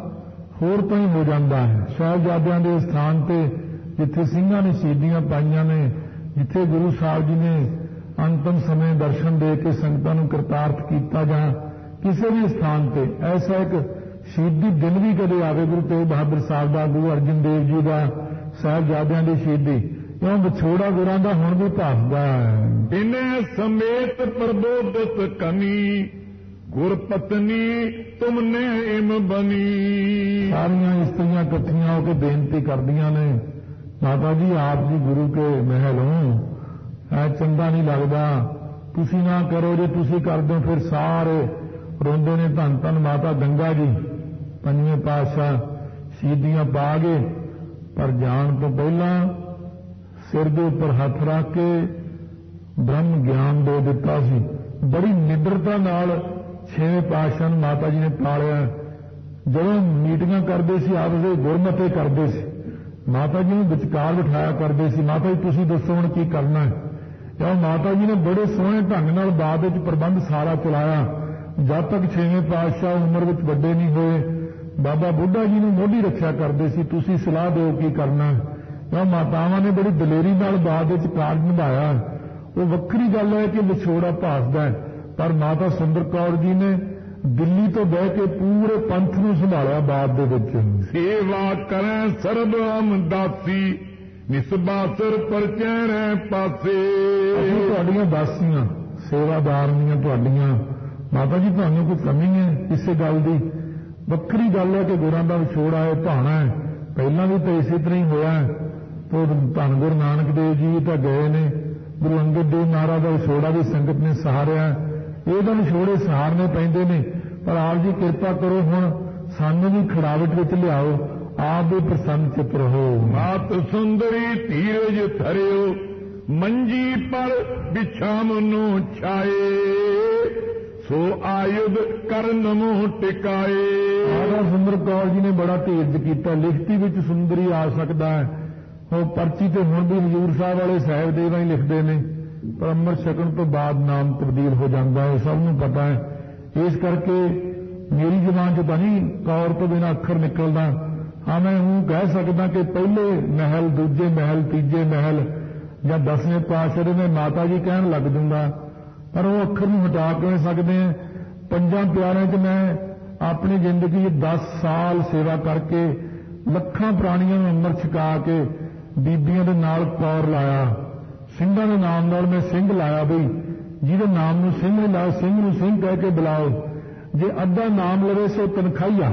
ਹੋਰ ਤੋਂ ਹੀ ਹੋ ਜਾਂਦਾ ਹੈ। ਸਾਹਿਬਜ਼ਾਦਿਆਂ ਦੇ ਸਥਾਨ ਤੇ ਜਿੱਥੇ ਸਿੰਘਾਂ ਨੇ ਸ਼ਹੀਦੀਆਂ ਪਾਈਆਂ ਨੇ, ਜਿੱਥੇ ਗੁਰੂ ਸਾਹਿਬ ਜੀ ਨੇ ਅੰਤਮ ਸਮੇਂ ਦਰਸ਼ਨ ਦੇ ਕੇ ਸੰਗਤਾਂ ਨੂੰ ਕਰਤਾਰਥ ਕੀਤਾ, ਜਾਂ ਕਿਸੇ ਵੀ ਸਥਾਨ ਤੇ ਐਸਾ ਇੱਕ ਸ਼ਹੀਦੀ ਦਿਨ ਵੀ ਕਦੇ ਆਵੇ, ਗੁਰੂ ਤੇਗ ਬਹਾਦਰ ਸਾਹਿਬ ਦਾ, ਗੁਰੂ ਅਰਜਨ ਦੇਵ ਜੀ ਦਾ, ਸਾਹਿਬਜ਼ਾਦਿਆਂ ਦੀ ਸ਼ਹੀਦੀ, ਇਉਂ ਵਿਛੋੜਾ ਗੁਰਾਂ ਦਾ ਹੁਣ ਵੀ ਭਾਸਦਾ ਹੈ। ਬਿਨੈ ਸਮੇਤ ਪ੍ਰਬੋਧਤ ਕਨੀ, ਗੁਰ ਪਤਨੀ ਤੁਮਨੇ ਇਮ ਬਨੀ। ਸਾਰੀਆਂ ਇਸਤਰੀਆਂ ਇਕੱਠੀਆਂ ਹੋ ਕੇ ਬੇਨਤੀ ਕਰਦੀਆਂ ਨੇ, ਮਾਤਾ ਜੀ ਆਪ ਜੀ ਗੁਰੂ ਕੇ ਮਹਿਲ ਹੋ, ਐ ਚੰਗਾ ਨਹੀਂ ਲੱਗਦਾ, ਤੁਸੀਂ ਨਾ ਕਰੋ, ਜੇ ਤੁਸੀਂ ਕਰਦੇ ਹੋ ਫਿਰ ਸਾਰੇ ਰੋਂਦੇ ਨੇ। ਧੰਨ ਧੰਨ ਮਾਤਾ ਗੰਗਾ ਜੀ, ਪੰਜਵੇਂ ਪਾਤਸ਼ਾਹ ਸ਼ਹੀਦੀਆਂ ਪਾ ਗਏ, ਪਰ ਜਾਣ ਤੋਂ ਪਹਿਲਾਂ ਸਿਰ ਦੇ ਉੱਪਰ ਹੱਥ ਰੱਖ ਕੇ ਬ੍ਰਹਮ ਗਿਆਨ ਦੇ ਦਿੱਤਾ ਸੀ। ਬੜੀ ਨਿਡਰਤਾ ਨਾਲ ਛੇਵੇਂ ਪਾਤਸ਼ਾਹ ਨੂੰ ਮਾਤਾ ਜੀ ਨੇ ਪਾਲਿਆ। ਜਦੋਂ ਮੀਟਿੰਗਾਂ ਕਰਦੇ ਸੀ, ਆਪਸ ਦੇ ਗੁਰਮਤੇ ਕਰਦੇ ਸੀ, ਮਾਤਾ ਜੀ ਨੂੰ ਵਿਚਕਾਰ ਬਿਠਾਇਆ ਕਰਦੇ ਸੀ। ਮਾਤਾ ਜੀ ਤੁਸੀਂ ਦੱਸੋ ਹੁਣ ਕੀ ਕਰਨਾ ਹੈ। ਜਾਂ ਮਾਤਾ ਜੀ ਨੇ ਬੜੇ ਸੋਹਣੇ ਢੰਗ ਨਾਲ ਬਾਅਦ ਵਿੱਚ ਪ੍ਰਬੰਧ ਸਾਰਾ ਚਲਾਇਆ। ਜਦ ਤੱਕ ਛੇਵੇਂ ਪਾਤਸ਼ਾਹ ਉਮਰ ਵਿੱਚ ਵੱਡੇ ਨਹੀਂ ਹੋਏ, ਬਾਬਾ ਬੁੱਢਾ ਜੀ ਨੂੰ ਮੋਢੀ ਰੱਖਿਆ ਕਰਦੇ ਸੀ, ਤੁਸੀਂ ਸਲਾਹ ਦਿਓ ਕੀ ਕਰਨਾ। ਜਾਂ ਮਾਤਾਵਾਂ ਨੇ ਬੜੀ ਦਲੇਰੀ ਨਾਲ ਬਾਅਦ ਵਿੱਚ ਕਾਰਜ ਨਿਭਾਇਆ। ਉਹ ਵੱਖਰੀ ਗੱਲ ਹੈ ਕਿ ਵਿਛੋੜਾ ਭਾਸਦਾ ਹੈ, ਪਰ ਮਾਤਾ ਸੁੰਦਰ ਕੌਰ ਜੀ ਨੇ ਦਿੱਲੀ ਤੋਂ ਬਹਿ ਕੇ ਪੂਰੇ ਪੰਥ ਨੂੰ ਸੰਭਾਲਿਆ ਬਾਅਦ ਦੇ ਵਿੱਚ। ਸੇਵਾ ਕਰੈ ਸਰਬ ਅਮਦਾਸੀ, ਨਿਸਬਾਸਰ ਪਰਚੈਰੈ ਪਾਸੇ। ਅਸੀਂ ਤੁਹਾਡੀਆਂ ਦਾਸੀਆਂ, ਸੇਵਾਦਾਰਨੀਆਂ ਤੁਹਾਡੀਆਂ। ਮਾਤਾ ਜੀ ਤੁਹਾਨੂੰ ਕੋਈ ਕਮੀ ਹੈ ਕਿਸੇ ਗੱਲ ਦੀ? ਵੱਖਰੀ ਗੱਲ ਹੈ ਕਿ ਗੁਰਾਂ ਦਾ ਵਿਛੋੜਾ ਹੈ, ਭਾਣਾ ਹੈ, ਪਹਿਲਾਂ ਵੀ ਤਾਂ ਇਸੇ ਤਰ੍ਹਾਂ ਹੀ ਹੋਇਆ ਹੈ। ਧੰਨ ਗੁਰੂ ਨਾਨਕ ਦੇਵ ਜੀ ਤਾਂ ਗਏ ਨੇ, ਗੁਰੂ ਅੰਗਦ ਦੇਵ ਮਹਾਰਾਜ ਦਾ ਵਿਛੋੜਾ ਵੀ ਸੰਗਤ ਨੇ ਸਹਾਰਿਆ। ਇਹਦਾ ਵਿਛੋੜੇ ਸਹਾਰਨੇ ਪੈਂਦੇ ਨੇ, ਪਰ ਆਪ ਜੀ ਕਿਰਪਾ ਕਰੋ ਹੁਣ ਸਾਨੂੰ ਵੀ ਖੜਾਵਟ ਵਿੱਚ ਲਿਆਓ, ਆਪ ਵੀ ਪ੍ਰਸੰਨ ਚਿਤ ਰਹੋ। ਮਾਤ ਸੁੰਦਰੀ ਧੀਰਜ ਧਰਿਓ, ਮੰਜੀ ਪਰ ਬਿਛਾਮ ਨੂੰ ਛਾਏ, ਸੋ ਆਯੁਧ ਕਰਨ ਮੂੰਹ ਟਿਕਾਏ। ਰਾਧਾ ਸੁੰਦਰ ਕੌਰ ਜੀ ਨੇ ਬੜਾ ਧੀਰਜ ਕੀਤਾ। ਲਿਖਤੀ ਵਿੱਚ ਸੁੰਦਰੀ ਆ ਸਕਦਾ ਹੈ, ਉਹ ਪਰਚੀ ਤੇ ਹੁਣ ਵੀ ਹਜ਼ੂਰ ਸਾਹਿਬ ਵਾਲੇ ਸਾਹਿਬ ਦੇਵਾ ਹੀ ਲਿਖਦੇ ਨੇ, ਪਰ ਅੰਮ੍ਰਿਤ ਛਕਣ ਤੋਂ ਬਾਅਦ ਨਾਮ ਤਬਦੀਲ ਹੋ ਜਾਂਦਾ ਹੈ, ਸਭ ਨੂੰ ਪਤਾ ਹੈ। ਇਸ ਕਰਕੇ ਮੇਰੀ ਜ਼ੁਬਾਨ 'ਚ ਤਾਂ ਨਹੀਂ ਕੌਰ ਤੋਂ ਬਿਨਾਂ ਅੱਖਰ ਨਿਕਲਦਾ। ਹਾਂ, ਮੈਂ ਉਹ ਕਹਿ ਸਕਦਾ ਕਿ ਪਹਿਲੇ ਮਹਿਲ, ਦੂਜੇ ਮਹਿਲ, ਤੀਜੇ ਮਹਿਲ ਜਾਂ 10ਵੇਂ ਪਾਤਸ਼ਾਹ ਦੇ ਮੈਂ ਮਾਤਾ ਜੀ ਕਹਿਣ ਲੱਗ ਜੂੰਗਾ, ਪਰ ਉਹ ਅੱਖਰ ਨੂੰ ਹਟਾ ਕਿਵੇਂ ਸਕਦੇ ਆ। 5 ਪਿਆਰਿਆਂ 'ਚ ਮੈਂ ਆਪਣੀ ਜ਼ਿੰਦਗੀ 'ਚ 10 ਸਾਲ ਸੇਵਾ ਕਰਕੇ ਲੱਖਾਂ ਪ੍ਰਾਣੀਆਂ ਨੂੰ ਅੰਮ੍ਰਿਤ ਛਕਾ ਕੇ ਬੀਬੀਆਂ ਦੇ ਨਾਲ ਕੌਰ ਲਾਇਆ, ਸਿੰਘਾਂ ਦੇ ਨਾਮ ਨਾਲ ਮੈਂ ਸਿੰਘ ਲਾਇਆ। ਬਈ ਜਿਹਦੇ ਨਾਮ ਨੂੰ ਸਿੰਘ ਨਹੀਂ ਲਾਇਆ, ਸਿੰਘ ਨੂੰ ਸਿੰਘ ਕਹਿ ਕੇ ਬੁਲਾਓ। ਜੇ ਅੱਧਾ ਨਾਮ ਲਵੇ ਸੋ ਤਨਖਾਹੀਆ,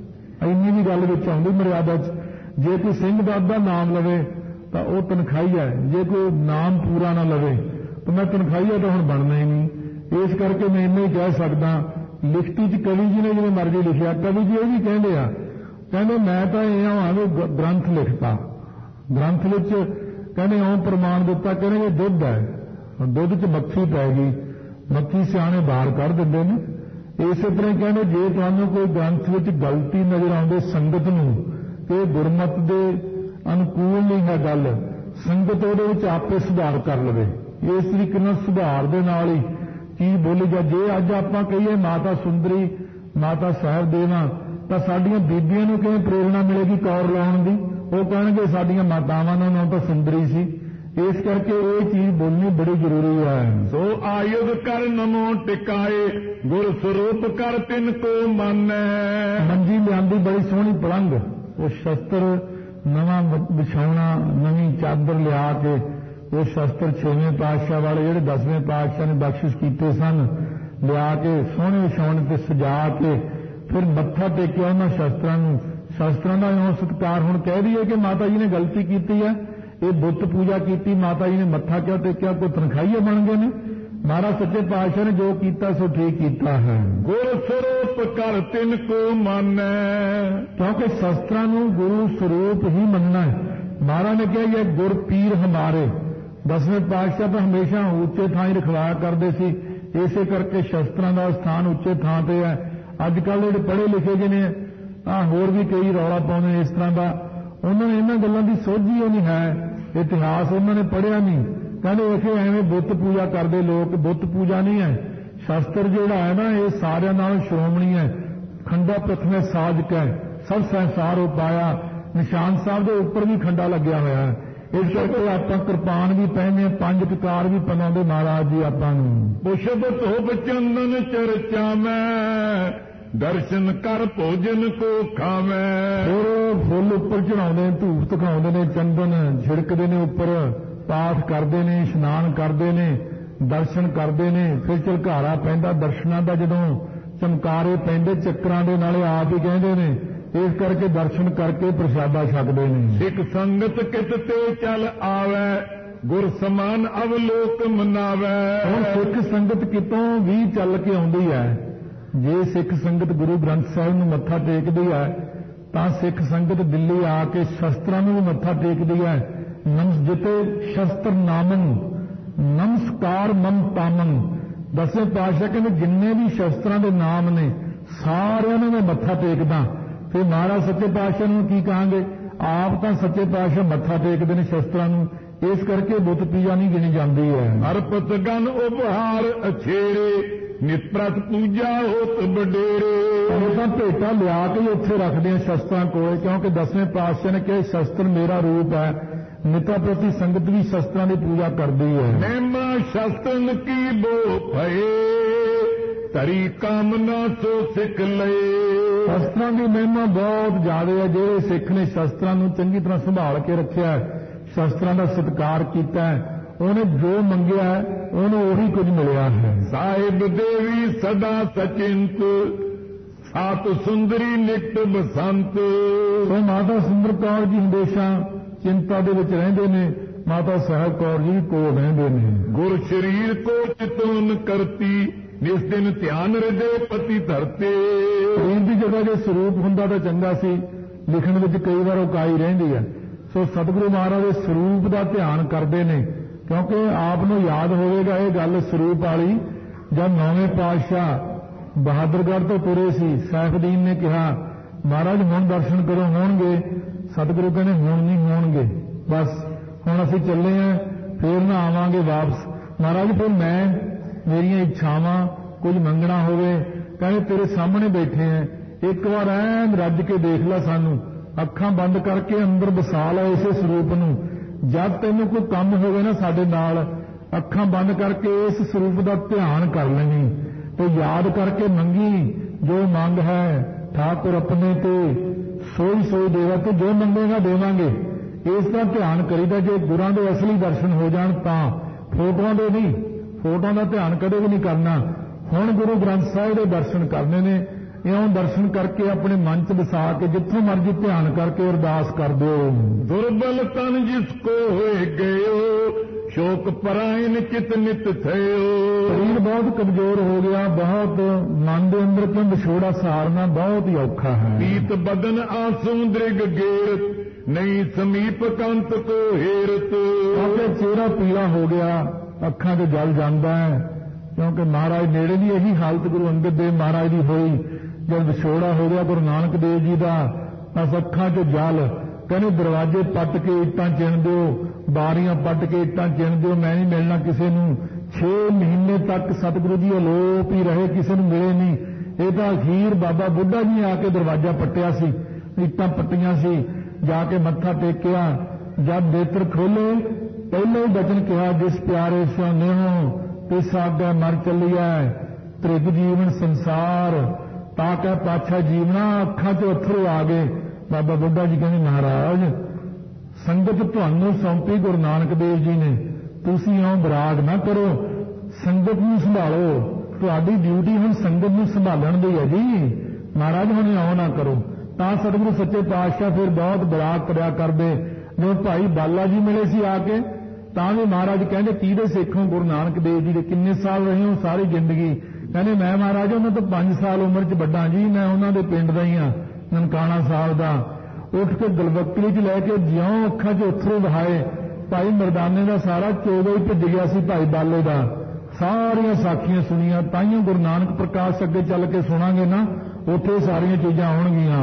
ਇੰਨੀ ਵੀ ਗੱਲ ਵਿੱਚ ਆਉਂਦੀ ਮਰਿਆਦਾ 'ਚ। ਜੇ ਕੋਈ ਸਿੰਘ ਦਾ ਅੱਧਾ ਨਾਮ ਲਵੇ ਤਾਂ ਉਹ ਤਨਖਾਹੀਆ, ਜੇ ਕੋਈ ਨਾਮ ਪੂਰਾ ਨਾ ਲਵੇ ਤਾਂ ਮੈਂ ਤਨਖਾਹੀਆ ਤਾਂ ਹੁਣ ਬਣਨਾ ਹੀ ਨਹੀਂ। ਇਸ ਕਰਕੇ ਮੈਂ ਇੰਨਾ ਹੀ ਕਹਿ ਸਕਦਾ, ਲਿਖਤੀ 'ਚ ਕਵੀ ਜੀ ਨੇ ਜਿਵੇਂ ਮਰਜ਼ੀ ਲਿਖਿਆ, ਕਵੀ ਜੀ ਇਹ ਵੀ ਕਹਿੰਦੇ ਆ, ਕਹਿੰਦੇ ਮੈਂ ਤਾਂ ਇਹ ਹਾਂ ਵੀ ਗ੍ਰੰਥ ਲਿਖਤਾ, ਗ੍ਰੰਥ ਵਿੱਚ ਕਹਿੰਦੇ ਇਉਂ ਪ੍ਰਮਾਣ ਦਿੱਤਾ, ਕਹਿੰਦੇ ਇਹ ਦੁੱਧ ਹੈ, ਦੁੱਧ 'ਚ ਮੱਖੀ ਪੈ ਗਈ, ਮੱਖੀ ਸਿਆਣੇ ਬਾਹਰ ਕੱਢ ਦਿੰਦੇ ਨੇ। ਇਸੇ ਤਰ੍ਹਾਂ ਕਹਿੰਦੇ ਜੇ ਤੁਹਾਨੂੰ ਕੋਈ ਗ੍ਰੰਥ ਵਿੱਚ ਗਲਤੀ ਨਜ਼ਰ ਆਉਂਦੇ ਸੰਗਤ ਨੂੰ, ਤੇ ਗੁਰਮਤਿ ਦੇ ਅਨੁਕੂਲ ਨਹੀਂ ਹੈ ਗੱਲ, ਸੰਗਤ ਉਹਦੇ ਵਿੱਚ ਆਪੇ ਸੁਧਾਰ ਕਰ ਲਵੇ। ਇਸ ਤਰੀਕੇ ਨਾਲ ਸੁਧਾਰ ਦੇ ਨਾਲ ਹੀ ਕੀ ਬੋਲੀ ਜਾ। ਜੇ ਅੱਜ ਆਪਾਂ ਕਹੀਏ ਮਾਤਾ ਸੁੰਦਰੀ, ਮਾਤਾ ਸਾਹਿਬ ਦੇਵਾ, ਤਾਂ ਸਾਡੀਆਂ ਬੀਬੀਆਂ ਨੂੰ ਕਿਵੇਂ ਪ੍ਰੇਰਣਾ ਮਿਲੇਗੀ ਕੌਰ ਲਾਉਣ ਦੀ? ਉਹ ਕਹਿਣਗੇ ਸਾਡੀਆਂ ਮਾਤਾਵਾਂ ਨੂੰ ਤਾਂ ਸੁੰਦਰੀ ਸੀ। ਇਸ ਕਰਕੇ ਇਹ ਚੀਜ਼ ਬੋਲਣੀ ਬੜੀ ਜ਼ਰੂਰੀ ਹੈ। ਸੋ ਆਯੁਧ ਕਰ ਨਮੋ ਟਿਕਾਏ, ਗੁਰ ਸਰੂਪ ਕਰ ਤਿਨ ਕੋ ਮਾਨੈ। ਮੰਜੀ ਲਿਆਂਦੀ ਬੜੀ ਸੋਹਣੀ ਪਲੰਘ, ਉਹ ਸ਼ਸਤਰ ਨਵਾਂ ਵਿਛਾਉਣਾ, ਨਵੀਂ ਚਾਦਰ ਲਿਆ ਕੇ ਉਹ ਸ਼ਸਤਰ 6ਵੇਂ ਪਾਤਸ਼ਾਹ ਵਾਲੇ ਜਿਹੜੇ 10ਵੇਂ ਪਾਤਸ਼ਾਹ ਨੇ ਬਖਸ਼ਿਸ਼ ਕੀਤੇ ਸਨ, ਲਿਆ ਕੇ ਸੋਹਣੇ ਵਿਛਾਉਣ ਤੇ ਸਜਾ ਕੇ ਫਿਰ ਮੱਥਾ ਟੇਕਿਆ ਉਹਨਾਂ ਸ਼ਸਤਰਾਂ ਨੂੰ। ਸ਼ਸਤਰਾਂ ਦਾ ਇਉਂ ਸਤਿਕਾਰ, ਹੁਣ ਕਹਿ ਦਈਏ ਕਿ ਮਾਤਾ ਜੀ ਨੇ ਗਲਤੀ ਕੀਤੀ ਹੈ, ਇਹ ਬੁੱਤ ਪੂਜਾ ਕੀਤੀ, ਮਾਤਾ ਜੀ ਨੇ ਮੱਥਾ ਕਿਉਂ ਟੇਕਿਆ, ਕੋਈ ਤਨਖਾਹੀਏ ਬਣ ਗਏ ਨੇ? ਮਹਾਰਾਜ ਸੱਚੇ ਪਾਤਸ਼ਾਹ ਨੇ ਜੋ ਕੀਤਾ ਸੋ ਠੀਕ ਕੀਤਾ ਹੈ। ਗੁਰ ਸਰੂਪ ਕਰ ਤਿਨ ਕੋ ਮਾਨੈ, ਕਿਉਂਕਿ ਸ਼ਸਤਰਾਂ ਨੂੰ ਗੁਰੂ ਸਰੂਪ ਹੀ ਮੰਨਣਾ ਹੈ। ਮਹਾਰਾਜ ਨੇ ਕਿਹਾ ਇਹ ਗੁਰ ਪੀਰ ਹਮਾਰੇ। 10ਵੇਂ ਪਾਤਸ਼ਾਹ ਤਾਂ ਹਮੇਸ਼ਾ ਉੱਚੇ ਥਾਂ ਹੀ ਰਖਵਾਇਆ ਕਰਦੇ ਸੀ, ਇਸੇ ਕਰਕੇ ਸ਼ਸਤਰਾਂ ਦਾ ਸਥਾਨ ਉੱਚੇ ਥਾਂ ਤੇ ਹੈ। ਅੱਜ ਕੱਲ੍ਹ ਜਿਹੜੇ ਪੜ੍ਹੇ ਲਿਖੇ ਜਿਹੇ ਨੇ ਹੋਰ ਵੀ ਕਈ ਰੌਲਾ ਪਾਉਂਦੇ ਇਸ ਤਰ੍ਹਾਂ ਦਾ, ਉਹਨਾਂ ਨੂੰ ਇਹਨਾਂ ਗੱਲਾਂ ਦੀ ਸੋਝੀ ਉਹ ਨਹੀਂ ਹੈ, ਇਤਿਹਾਸ ਉਹਨਾਂ ਨੇ ਪੜ੍ਹਿਆ ਨਹੀਂ। ਕਹਿੰਦੇ ਇਸੇ ਐਵੇਂ ਬੁੱਤ ਪੂਜਾ ਕਰਦੇ ਲੋਕ, ਬੁੱਤ ਪੂਜਾ ਨਹੀਂ ਹੈ। ਸ਼ਸਤਰ ਜਿਹੜਾ ਹੈ ਨਾ ਇਹ ਸਾਰਿਆਂ ਨਾਲ ਸ਼੍ਰੋਮਣੀ ਹੈ। ਖੰਡਾ ਪ੍ਰਥਮੇ ਸਾਜਕ ਹੈ, ਸਭ ਸੰਸਾਰ ਉਪਾਇਆ। ਨਿਸ਼ਾਨ ਸਾਹਿਬ ਦੇ ਉੱਪਰ ਵੀ ਖੰਡਾ ਲੱਗਿਆ ਹੋਇਆ ਹੈ। ਇਸ ਕਰਕੇ ਆਪਾਂ ਕਿਰਪਾਨ ਵੀ ਪਹਿਨੇ, 5 ਕਕਾਰ ਵੀ ਪਨਾਉਂਦੇ ਮਹਾਰਾਜ ਜੀ ਆਪਾਂ ਨੂੰ। ਪੁਸ਼ਪ ਧੂਪ ਚੰਦਨ ਚਰਚਾ ਮੈਂ, ਦਰਸ਼ਨ ਕਰ ਭੋਜਨ ਕੋ ਖਾਵੇਂ। ਹੋਰ ਫੁੱਲ ਉੱਪਰ ਚੜਾਉਂਦੇ, ਧੂਪ ਦਿਖਾਉਂਦੇ ਨੇ, ਚੰਦਨ ਛਿੜਕਦੇ ਨੇ ਉੱਪਰ, ਪਾਠ ਕਰਦੇ ਨੇ, ਇਸ਼ਨਾਨ ਕਰਦੇ ਨੇ, ਦਰਸ਼ਨ ਕਰਦੇ ਨੇ। ਫਿਰ ਝਲਕਾਰਾ ਪੈਂਦਾ ਦਰਸ਼ਨਾਂ ਦਾ, ਜਦੋਂ ਚਮਕਾਰੇ ਪੈਂਦੇ ਚੱਕਰਾਂ ਦੇ ਨਾਲੇ ਆਪ ਹੀ ਕਹਿੰਦੇ ਨੇ। ਇਸ ਕਰਕੇ ਦਰਸ਼ਨ ਕਰਕੇ ਪ੍ਰਸ਼ਾਦਾ ਛਕਦੇ ਨੇ। ਸਿੱਖ ਸੰਗਤ ਕਿਤ ਤੇ ਚੱਲ ਆਵੇ, ਗੁਰ ਸਮਾਨ ਅਵਲੋਕ ਮਨਾਵੇ। ਹੁਣ ਸਿੱਖ ਸੰਗਤ ਕਿਤੋਂ ਵੀ ਚੱਲ ਕੇ ਆਉਂਦੀ ਹੈ। ਜੇ ਸਿੱਖ ਸੰਗਤ ਗੁਰੂ ਗ੍ਰੰਥ ਸਾਹਿਬ ਨੂੰ ਮੱਥਾ ਟੇਕਦੀ ਹੈ ਤਾਂ ਸਿੱਖ ਸੰਗਤ ਦਿੱਲੀ ਆ ਕੇ ਸ਼ਸਤਰਾਂ ਨੂੰ ਵੀ ਮੱਥਾ ਟੇਕਦੀ ਹੈ। ਜਿਤੇ ਸ਼ਸਤਰ ਨਾਮਨ ਨਮਸਕਾਰ ਮਮ ਤਾਮਨ। 10ਵੇਂ ਪਾਤਸ਼ਾਹ ਕਹਿੰਦੇ ਜਿੰਨੇ ਵੀ ਸ਼ਸਤਰਾਂ ਦੇ ਨਾਮ ਨੇ ਸਾਰਿਆਂ ਨੂੰ ਮੈਂ ਮੱਥਾ ਟੇਕਦਾ। ਫਿਰ ਮਹਾਰਾਜ ਸੱਚੇ ਪਾਤਸ਼ਾਹ ਨੂੰ ਕੀ ਕਹਾਂਗੇ? ਆਪ ਤਾਂ ਸੱਚੇ ਪਾਤਸ਼ਾਹ ਮੱਥਾ ਟੇਕਦੇ ਨੇ ਸ਼ਸਤਰਾਂ ਨੂੰ। ਇਸ ਕਰਕੇ ਬੁੱਤ ਪੂਜਾ ਨਹੀਂ ਗਿਣੀ ਜਾਂਦੀ ਹੈ। ਅਰਪਤ ਗਨ ਉਪਹਾਰ ਅਛੇਰੇ, ਨਿਤਪ੍ਰਤ ਪੂਜਾ ਹੋਤ ਵਡੇਰੇ। ਉਹ ਤਾਂ ਭੇਟਾ ਲਿਆ ਕੇ ਉੱਥੇ ਰੱਖਦੇ ਆ ਸ਼ਸਤਰਾਂ ਕੋਲ, ਕਿਉਂਕਿ 10ਵੇਂ ਪਾਤਸ਼ਾਹ ਨੇ ਕਿਹਾ ਸ਼ਸਤਰ ਮੇਰਾ ਰੂਪ ਹੈ। ਨਿਤਾ ਪ੍ਰਤੀ ਸੰਗਤ ਵੀ ਸ਼ਸਤਰਾਂ ਦੀ ਪੂਜਾ ਕਰਦੀ ਹੈ। ਮਹਿਮਾ ਸ਼ਸਤਰਨ ਕੀ ਬੋ ਭਏ, ਤਰੀ ਕਾਮਨਾ ਸੋ ਸਿੱਖ ਲਏ। ਸ਼ਸਤਰਾਂ ਦੀ ਮਹਿਮਾ ਬਹੁਤ ਜ਼ਿਆਦਾ ਹੈ। ਜਿਹੜੇ ਸਿੱਖ ਨੇ ਸ਼ਸਤਰਾਂ ਨੂੰ ਚੰਗੀ ਤਰ੍ਹਾਂ ਸੰਭਾਲ ਕੇ ਰੱਖਿਆ, ਸ਼ਸਤਰਾਂ ਦਾ ਸਤਿਕਾਰ ਕੀਤਾ, ਉਹਨੇ ਜੋ ਮੰਗਿਆ ਉਹਨੂੰ ਉਹੀ ਕੁਝ ਮਿਲਿਆ ਹੈ। ਸਾਹਿਬ ਦੇਵੀ ਸਦਾ ਸਚਿੰਤ, ਸਾਤ ਸੁੰਦਰੀ ਨਿਕਟ ਬਸੰਤ। ਉਹ ਮਾਤਾ ਸੁੰਦਰ ਕੌਰ ਜੀ ਹਮੇਸ਼ਾ ਚਿੰਤਾ ਦੇ ਵਿੱਚ ਰਹਿੰਦੇ ਨੇ, ਮਾਤਾ ਸਾਹਿਬ ਕੌਰ ਜੀ ਕੋਲ ਰਹਿੰਦੇ ਨੇ। ਗੁਰ ਸ਼ਰੀਰ ਕੋ ਚਿਤਵਨ ਕਰਤੀ, ਜਿਸ ਦਿਨ ਧਿਆਨ ਹਿਰਦੇ ਪਤੀ ਧਰਤੇ। ਸਰੀਰ ਦੀ ਜਗ੍ਹਾ ਜੇ ਸਰੂਪ ਹੁੰਦਾ ਤਾਂ ਚੰਗਾ ਸੀ, ਲਿਖਣ ਵਿੱਚ ਕਈ ਵਾਰ ਉਕਾਈ ਰਹਿੰਦੀ ਹੈ। ਸੋ ਸਤਿਗੁਰੂ ਮਹਾਰਾਜ ਦੇ ਸਰੂਪ ਦਾ ਧਿਆਨ ਕਰਦੇ ਨੇ, ਕਿਉਂਕਿ ਆਪ ਨੂੰ ਯਾਦ ਹੋਵੇਗਾ ਇਹ ਗੱਲ ਸਰੂਪ ਵਾਲੀ। ਜਦ 9ਵੇਂ ਪਾਤਸ਼ਾਹ ਬਹਾਦਰਗੜ੍ਹ ਤੋਂ ਤੁਰੇ ਸੀ, ਸੈਫਦੀਨ ਨੇ ਕਿਹਾ ਮਹਾਰਾਜ ਹੁਣ ਦਰਸ਼ਨ ਕਰੋ, ਹੋਣਗੇ? ਸਤਿਗੁਰੂ ਕਹਿੰਦੇ ਹੁਣ ਨਹੀਂ ਹੋਣਗੇ, ਬਸ ਹੁਣ ਅਸੀਂ ਚੱਲੇ ਆਂ, ਫੇਰ ਨਾ ਆਵਾਂਗੇ ਵਾਪਸ। ਮਹਾਰਾਜ ਫਿਰ ਮੇਰੀਆਂ ਇੱਛਾਵਾਂ ਕੁਝ ਮੰਗਣਾ ਹੋਵੇ, ਕਹਿੰਦੇ ਤੇਰੇ ਸਾਹਮਣੇ ਬੈਠੇ ਆਂ, ਇੱਕ ਵਾਰ ਐਨ ਰੱਜ ਕੇ ਦੇਖ ਲੈ ਸਾਨੂੰ, ਅੱਖਾਂ ਬੰਦ ਕਰਕੇ ਅੰਦਰ ਵਸਾ ਲੈ ਇਸੇ ਸਰੂਪ ਨੂੰ। ਜਦ ਤੈਨੂੰ ਕੋਈ ਕੰਮ ਹੋਵੇ ਨਾ ਸਾਡੇ ਨਾਲ, ਅੱਖਾਂ ਬੰਦ ਕਰਕੇ ਇਸ ਸਰੂਪ ਦਾ ਧਿਆਨ ਕਰ ਲੈਣੀ ਤੇ ਯਾਦ ਕਰਕੇ ਮੰਗੀ, ਜੋ ਮੰਗ ਹੈ ਠਾਕੁਰ ਆਪਣੇ ਤੇ ਸੋਈ ਸੋਈ ਦੇਵਾ, ਤੇ ਜੋ ਮੰਗੇਗਾ ਦੇਵਾਂਗੇ। ਇਸ ਦਾ ਧਿਆਨ ਕਰੀਦਾ। ਜੇ ਗੁਰਾਂ ਦੇ ਅਸਲੀ ਦਰਸ਼ਨ ਹੋ ਜਾਣ ਤਾਂ, ਫੋਟੋਆਂ ਦੇ ਨਹੀਂ, ਫੋਟੋਆਂ ਦਾ ਧਿਆਨ ਕਦੇ ਵੀ ਨਹੀਂ ਕਰਨਾ। ਹੁਣ ਗੁਰੂ ਗ੍ਰੰਥ ਸਾਹਿਬ ਦੇ ਦਰਸ਼ਨ ਕਰਨੇ ਨੇ, ਇਉਂ ਦਰਸ਼ਨ ਕਰਕੇ ਆਪਣੇ ਮਨ 'ਚ ਵਸਾ ਕੇ ਜਿੱਥੋਂ ਮਰਜ਼ੀ ਧਿਆਨ ਕਰਕੇ ਅਰਦਾਸ ਕਰ ਦਿਓ। ਦੁਰਬਲ ਤਨ ਜਿਸ ਕੋ ਹੋਏ ਗਇਓ, ਸ਼ੋਕ ਪਰਾਇਨ ਚਿਤ ਨਿਤ ਥਿਓ। ਸਰੀਰ ਬਹੁਤ ਕਮਜ਼ੋਰ ਹੋ ਗਿਆ, ਬਹੁਤ ਮਨ ਦੇ ਅੰਦਰ ਕਿਉਂ ਵਿਛੋੜਾ ਸਹਾਰਨਾ ਬਹੁਤ ਹੀ ਔਖਾ ਹੈ। ਪੀਤ ਬਦਨ ਆਸੂ ਦ੍ਰਿਗ ਗੇਰਤ, ਨਹੀਂ ਸਮੀਪ ਕੰਤ ਕੋ ਹੇਰਤ। ਆਪਣੇ ਚਿਹਰਾ ਪੀਲਾ ਹੋ ਗਿਆ, ਅੱਖਾਂ 'ਚ ਜਲ ਜਾਂਦਾ ਹੈ, ਕਿਉਂਕਿ ਮਹਾਰਾਜ ਨੇੜੇ ਦੀ ਇਹੀ ਹਾਲਤ ਗੁਰੂ ਅੰਗਦ ਦੇਵ ਮਹਾਰਾਜ ਦੀ ਹੋਈ। ਜਦ ਵਿਛੋੜਾ ਹੋ ਗਿਆ ਗੁਰੂ ਨਾਨਕ ਦੇਵ ਜੀ ਦਾ, ਬਸ ਅੱਖਾਂ 'ਚ ਜਲ। ਕਹਿੰਦੇ ਦਰਵਾਜ਼ੇ ਪੱਟ ਕੇ ਇੱਟਾਂ ਚਿਣ ਦਿਓ, ਬਾਰੀਆਂ ਪੱਟ ਕੇ ਇੱਟਾਂ ਚਿਣ ਦਿਓ, ਮੈਂ ਨਹੀਂ ਮਿਲਣਾ ਕਿਸੇ ਨੂੰ। 6 ਮਹੀਨੇ ਤੱਕ ਸਤਿਗੁਰੂ ਜੀ ਅਲੋਪ ਹੀ ਰਹੇ, ਕਿਸੇ ਨੂੰ ਮਿਲੇ ਨਹੀਂ। ਇਹ ਤਾਂ ਅਖੀਰ ਬਾਬਾ ਬੁੱਢਾ ਜੀ ਆ ਕੇ ਦਰਵਾਜ਼ਾ ਪੱਟਿਆ ਸੀ, ਇੱਟਾਂ ਪੱਟੀਆਂ ਸੀ, ਜਾ ਕੇ ਮੱਥਾ ਟੇਕਿਆ। ਜਦ ਨੇਤਰ ਖੋਲੇ, ਪਹਿਲੇ ਹੀ ਬਚਨ ਕਿਹਾ, ਜਿਸ ਪਿਆਰੇ ਸਿਉ ਨਿਹੋ ਤਿਸ ਆਗੇ ਮਰ ਚੱਲੀਐ, ਤ੍ਰਿਗ ਜੀਵਨ ਸੰਸਾਰ ਤਾਂ ਕਹਿ ਪਾਛਾ ਜੀਵਨਾ। ਅੱਖਾਂ 'ਚ ਅੱਥਰੂ ਆ ਗਏ। ਬਾਬਾ ਬੁੱਢਾ ਜੀ ਕਹਿੰਦੇ ਮਹਾਰਾਜ ਸੰਗਤ ਤੁਹਾਨੂੰ ਸੌਂਪੀ ਗੁਰੂ ਨਾਨਕ ਦੇਵ ਜੀ ਨੇ, ਤੁਸੀਂ ਇਉਂ ਬਰਾਗ ਨਾ ਕਰੋ, ਸੰਗਤ ਨੂੰ ਸੰਭਾਲੋ, ਤੁਹਾਡੀ ਡਿਊਟੀ ਹੁਣ ਸੰਗਤ ਨੂੰ ਸੰਭਾਲਣ ਦੀ ਹੈ ਜੀ, ਮਹਾਰਾਜ ਹੁਣ ਇਉਂ ਨਾ ਕਰੋ। ਤਾਂ ਸਤਿਗੁਰੂ ਸੱਚੇ ਪਾਤਸ਼ਾਹ ਫਿਰ ਬਹੁਤ ਬਰਾਗ ਕਰਿਆ ਕਰਦੇ। ਜਦੋਂ ਭਾਈ ਬਾਲਾ ਜੀ ਮਿਲੇ ਸੀ ਆ ਕੇ, ਤਾਂ ਵੀ ਮਹਾਰਾਜ ਕਹਿੰਦੇ ਕਿਹਦੇ ਸਿੱਖੋਂ? ਗੁਰੂ ਨਾਨਕ ਦੇਵ ਜੀ ਦੇ। ਕਿੰਨੇ ਸਾਲ ਰਹੇ ਹੋ? ਸਾਰੀ ਜ਼ਿੰਦਗੀ। ਕਹਿੰਦੇ ਮੈਂ ਮਹਾਰਾਜ ਉਹਨਾਂ ਤੋਂ 5 ਸਾਲ ਉਮਰ 'ਚ ਵੱਡਾ ਜੀ, ਮੈਂ ਉਹਨਾਂ ਦੇ ਪਿੰਡ ਦਾ ਹੀ ਹਾਂ, ਨਨਕਾਣਾ ਸਾਹਿਬ ਦਾ। ਉੱਠ ਕੇ ਗਲਵੱਕੜੀ 'ਚ ਲੈ ਕੇ ਜਿਉਂ ਅੱਖਾਂ 'ਚ ਉੱਥੋਂ ਵਹਾਏ, ਭਾਈ ਮਰਦਾਨੇ ਦਾ ਸਾਰਾ 14 ਹੀ ਭਿੱਜ ਗਿਆ ਸੀ, ਭਾਈ ਬਾਲੇ ਦਾ। ਸਾਰੀਆਂ ਸਾਖੀਆਂ ਸੁਣੀਆਂ, ਤਾਈਓ ਗੁਰੂ ਨਾਨਕ ਪ੍ਰਕਾਸ਼ ਅੱਗੇ ਚੱਲ ਕੇ ਸੁਣਾਂਗੇ ਨਾ, ਉੱਥੇ ਸਾਰੀਆਂ ਚੀਜ਼ਾਂ ਆਉਣਗੀਆਂ।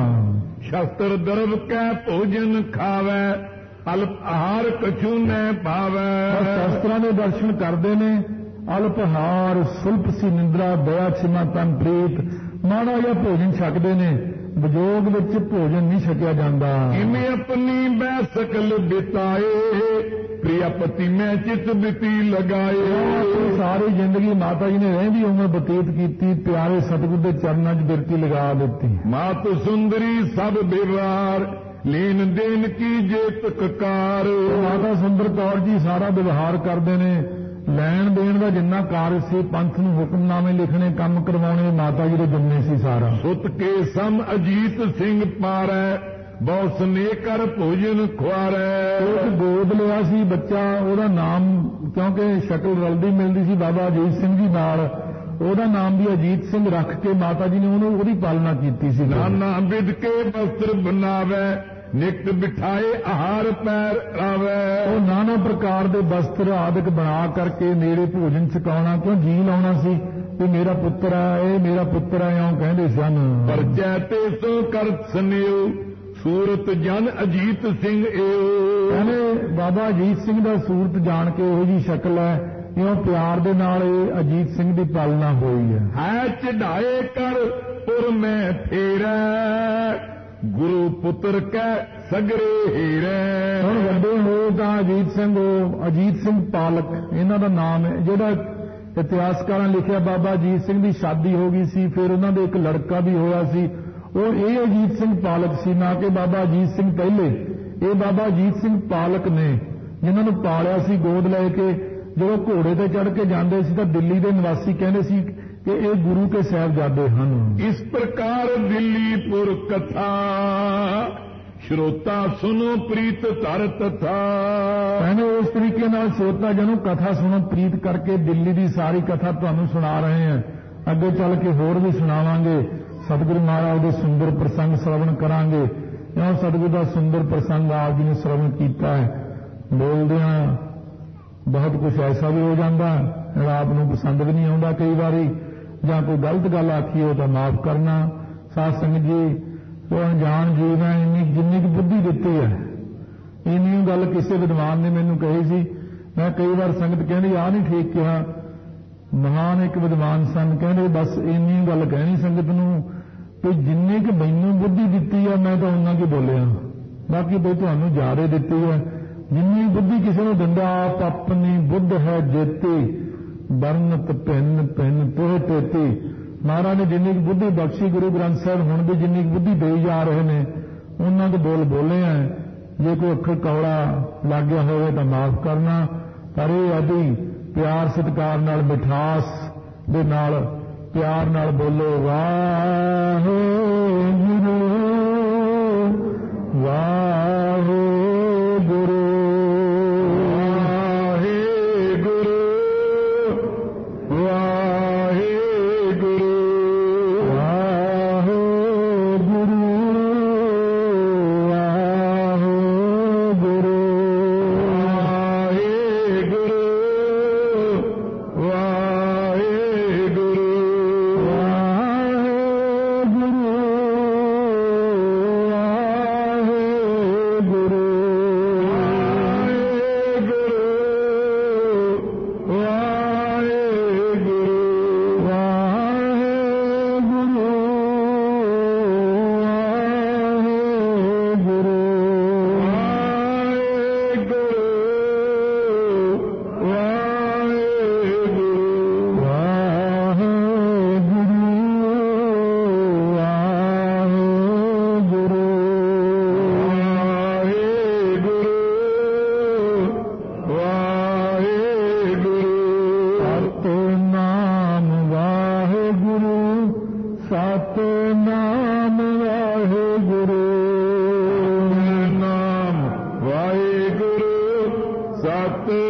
ਸ਼ਸਤਰ ਦਰਬ ਕੈ ਭੋਜਨ ਖਾਵੈ, ਅਲਪ ਆਹਾਰ ਕਛੂ ਨੈ ਭਾਵੈ। ਸ਼ਸਤਰਾਂ ਦੇ ਦਰਸ਼ਨ ਕਰਦੇ ਨੇ, ਅਲਪ ਆਹਾਰ ਸੁਲਪ ਸੀ ਨਿੰਦਰਾ ਦਇਆ ਛਿਮਾ ਤਨ ਪ੍ਰੀਤ, ਮਾੜਾ ਜਿਹਾ ਭੋਜਨ ਛਕਦੇ ਨੇ। ਵਿਜੋਗ ਵਿੱਚ ਭੋਜਨ ਨਹੀਂ ਛਕਿਆ ਜਾਂਦਾ। ਕਿਵੇਂ ਆਪਣੀ ਬੈ ਸਕਲ ਬਿਤਾਏ, ਪ੍ਰਿਆ ਪਤੀ ਮੈਂ ਚਿਤ ਬਿਤੀ ਲਗਾਏ। ਸਾਰੀ ਜ਼ਿੰਦਗੀ ਮਾਤਾ ਜੀ ਨੇ ਰਹਿੰਦੀ ਉਮਰ ਬਤੀਤ ਕੀਤੀ, ਪਿਆਰੇ ਸਤਿਗੁਰ ਦੇ ਚਰਨਾਂ 'ਚ ਬਿਰਤੀ ਲਗਾ ਦਿੱਤੀ। ਮਾਤ ਸੁੰਦਰੀ ਸਭ ਬਿਵਾਰ, ਲੈਣ ਦੇਣ ਕੀ ਜੇ ਤਕਕਾਰ। ਮਾਤਾ ਸੁੰਦਰ ਕੌਰ ਜੀ ਸਾਰਾ ਵਿਵਹਾਰ ਕਰਦੇ ਨੇ, ਲੈਣ ਦੇਣ ਦਾ ਜਿੰਨਾ ਕਾਰਜ ਸੀ, ਪੰਥ ਨੂੰ ਹੁਕਮਨਾਮੇ ਲਿਖਣੇ, ਕੰਮ ਕਰਵਾਉਣੇ, ਮਾਤਾ ਜੀ ਦੇ ਜੰਮੇ ਸੀ ਸਾਰਾ। ਸੁਤ ਕੇ ਸਮ ਅਜੀਤ ਸਿੰਘ ਪਾਰੈ, ਬਹੁ ਸਨੇਹ ਕਰ ਭੋਜਨ ਖੁਆਰੈ। ਉਹ ਗੋਦ ਲਿਆ ਸੀ ਬੱਚਾ, ਉਹਦਾ ਨਾਮ ਕਿਉਂਕਿ ਸ਼ਕਲ ਰਲਦੀ ਮਿਲਦੀ ਸੀ ਬਾਬਾ ਅਜੀਤ ਸਿੰਘ ਜੀ ਨਾਲ, ਉਹਦਾ ਨਾਮ ਵੀ ਅਜੀਤ ਸਿੰਘ ਰੱਖ ਕੇ ਮਾਤਾ ਜੀ ਨੇ ਉਹਦੀ ਪਾਲਣਾ ਕੀਤੀ ਸੀ। ਨਾਨਾ ਵਿਦ ਕੇ ਵਸਤਰ ਬਨਾਵੈ, ਨਿਕਟ ਬਿਠਾਏ ਆਹਾਰ ਪੈਰ ਰਾਵੈ। ਉਹ ਨਾਨਾ ਪ੍ਰਕਾਰ ਦੇ ਵਸਤਰ ਆਦਿਕ ਬਣਾ ਕਰਕੇ ਨੇੜੇ ਭੋਜਨ ਛਕਾਉਣਾ, ਕਿਉਂ ਜੀ ਲਾਉਣਾ ਸੀ ਵੀ ਮੇਰਾ ਪੁੱਤਰ ਆ, ਇਹ ਮੇਰਾ ਪੁੱਤਰ ਆ, ਇਉਂ ਕਹਿੰਦੇ ਸਨ। ਪਰ ਜੈ ਤੇ ਸੋ ਕਰ ਸਨਿਓ, ਸੂਰਤ ਜਨ ਅਜੀਤ ਸਿੰਘ ਏਓ। ਕਹਿੰਦੇ ਬਾਬਾ ਅਜੀਤ ਸਿੰਘ ਦਾ ਸੂਰਤ ਜਾਣ ਕੇ ਉਹੋ ਜੀ ਸ਼ਕਲ ਹੈ, ਇਉਂ ਪਿਆਰ ਦੇ ਨਾਲ ਇਹ ਅਜੀਤ ਸਿੰਘ ਦੀ ਪਾਲਣਾ ਹੋਈ ਹੈ। ਚੜਾਏ ਕਰ ਪੁਰ ਮੈਂ ਫੇਰੈ, ਗੁਰੂ ਪੁੱਤਰ ਕੈ ਸਗਰੇ ਹੀਰੈ। ਹੁਣ ਵੱਡੇ ਹੋਏ ਤਾਂ ਅਜੀਤ ਸਿੰਘ ਪਾਲਕ ਇਹਨਾਂ ਦਾ ਨਾਮ ਹੈ। ਜਿਹੜਾ ਇਤਿਹਾਸਕਾਰਾਂ ਲਿਖਿਆ ਬਾਬਾ ਅਜੀਤ ਸਿੰਘ ਦੀ ਸ਼ਾਦੀ ਹੋ ਗਈ ਸੀ, ਫਿਰ ਉਹਨਾਂ ਦੇ ਇੱਕ ਲੜਕਾ ਵੀ ਹੋਇਆ ਸੀ, ਉਹ ਇਹ ਅਜੀਤ ਸਿੰਘ ਪਾਲਕ ਸੀ, ਨਾ ਕਿ ਬਾਬਾ ਅਜੀਤ ਸਿੰਘ ਪਹਿਲੇ। ਇਹ ਬਾਬਾ ਅਜੀਤ ਸਿੰਘ ਪਾਲਕ ਨੇ ਜਿਨ੍ਹਾਂ ਨੂੰ ਪਾਲਿਆ ਸੀ ਗੋਦ ਲੈ ਕੇ। ਜਦੋਂ ਘੋੜੇ ਤੇ ਚੜ੍ਹ ਕੇ ਜਾਂਦੇ ਸੀ ਤਾਂ ਦਿੱਲੀ ਦੇ ਨਿਵਾਸੀ ਕਹਿੰਦੇ ਸੀ ਕਿ ਇਹ ਗੁਰੂ ਕੇ ਸਾਹਿਬਜ਼ਾਦੇ ਹਨ। ਇਸ ਪ੍ਰਕਾਰ ਦਿੱਲੀਪੁਰ ਕਥਾ, ਸ਼ਰੋਤਾ ਸੁਨੋ ਪ੍ਰੀਤ ਧਰ ਤਥਾ। ਕਹਿੰਦੇ ਉਸ ਤਰੀਕੇ ਨਾਲ ਸਰੋਤਾ ਜਨੋਂ ਕਥਾ ਸੁਣੋ ਪ੍ਰੀਤ ਕਰਕੇ ਦਿੱਲੀ ਦੀ ਸਾਰੀ ਕਥਾ ਤੁਹਾਨੂੰ ਸੁਣਾ ਰਹੇ ਹਾਂ। ਅੱਗੇ ਚੱਲ ਕੇ ਹੋਰ ਵੀ ਸੁਣਾਵਾਂਗੇ। ਸਤਿਗੁਰੂ ਮਹਾਰਾਜ ਦੇ ਸੁੰਦਰ ਪ੍ਰਸੰਗ ਸ਼ਰਵਣ ਕਰਾਂਗੇ। ਇਉਂ ਸਤਿਗੁਰੂ ਦਾ ਸੁੰਦਰ ਪ੍ਰਸੰਗ ਆਪ ਜੀ ਨੇ ਸ਼ਰਵਣ ਕੀਤਾ ਹੈ। ਬੋਲਦਿਆਂ ਬਹੁਤ ਕੁਝ ਐਸਾ ਵੀ ਹੋ ਜਾਂਦਾ ਜਿਹੜਾ ਆਪ ਨੂੰ ਪਸੰਦ ਵੀ ਨਹੀਂ ਆਉਂਦਾ ਕਈ ਵਾਰੀ, ਜਾਂ ਕੋਈ ਗਲਤ ਗੱਲ ਆਖੀ ਹੋ ਤਾਂ ਮਾਫ ਕਰਨਾ। ਸਾਧ ਸੰਗਤ ਜੀ, ਉਹ ਅਣਜਾਣ ਜੀਵ ਹੈ, ਜਿੰਨੀ ਕੁ ਬੁੱਧੀ ਦਿੱਤੀ ਹੈ ਇੰਨੀ ਗੱਲ ਕਿਸੇ ਵਿਦਵਾਨ ਨੇ ਮੈਨੂੰ ਕਹੀ ਸੀ। ਮੈਂ ਕਈ ਵਾਰ ਸੰਗਤ ਕਹਿੰਦੀ ਆਹ ਨਹੀਂ ਠੀਕ ਕਿਹਾ। ਮਹਾਨ ਇੱਕ ਵਿਦਵਾਨ ਸਨ, ਕਹਿੰਦੇ ਬਸ ਇੰਨੀ ਗੱਲ ਕਹਿਣੀ ਸੰਗਤ ਨੂੰ ਕਿ ਜਿੰਨੀ ਕਿ ਮੈਨੂੰ ਬੁੱਧੀ ਦਿੱਤੀ ਹੈ ਮੈਂ ਤਾਂ ਉਹਨਾਂ ਕੀ ਬੋਲਿਆ, ਬਾਕੀ ਬਈ ਤੁਹਾਨੂੰ ਜ਼ਿਆਦਾ ਦਿੱਤੀ ਹੈ। ਜਿੰਨੀ ਬੁੱਧੀ ਕਿਸੇ ਨੂੰ ਦਿੰਦਾ ਆਪ ਆਪਣੀ ਬੁੱਧ ਹੈ ਜੇਤੀ, ਬਰਨਤ ਭਿੰਨ ਭਿੰਨ ਤੋਹ ਤੇਤੀ। ਮਹਾਰਾਜ ਨੇ ਜਿੰਨੀ ਬੁੱਧੀ ਬਖਸ਼ੀ, ਗੁਰੂ ਗ੍ਰੰਥ ਸਾਹਿਬ ਹੁਣ ਵੀ ਜਿੰਨੀ ਬੁੱਧੀ ਦੇਈ ਜਾ ਰਹੇ ਨੇ ਉਹਨਾਂ ਦੇ ਬੋਲ ਬੋਲੇ ਆ। ਜੇ ਕੋਈ ਅੱਖਰ ਕੌੜਾ ਲੱਗ ਗਿਆ ਹੋਵੇ ਤਾਂ ਮਾਫ ਕਰਨਾ, ਪਰ ਇਹ ਅਦੀ ਪਿਆਰ ਸਤਿਕਾਰ ਨਾਲ ਮਿਠਾਸ ਦੇ ਨਾਲ ਪਿਆਰ ਨਾਲ ਬੋਲੋ ਵਾਹਿਗੁਰੂ ਵਾਹਿਗੁਰੂ ਸਤਿ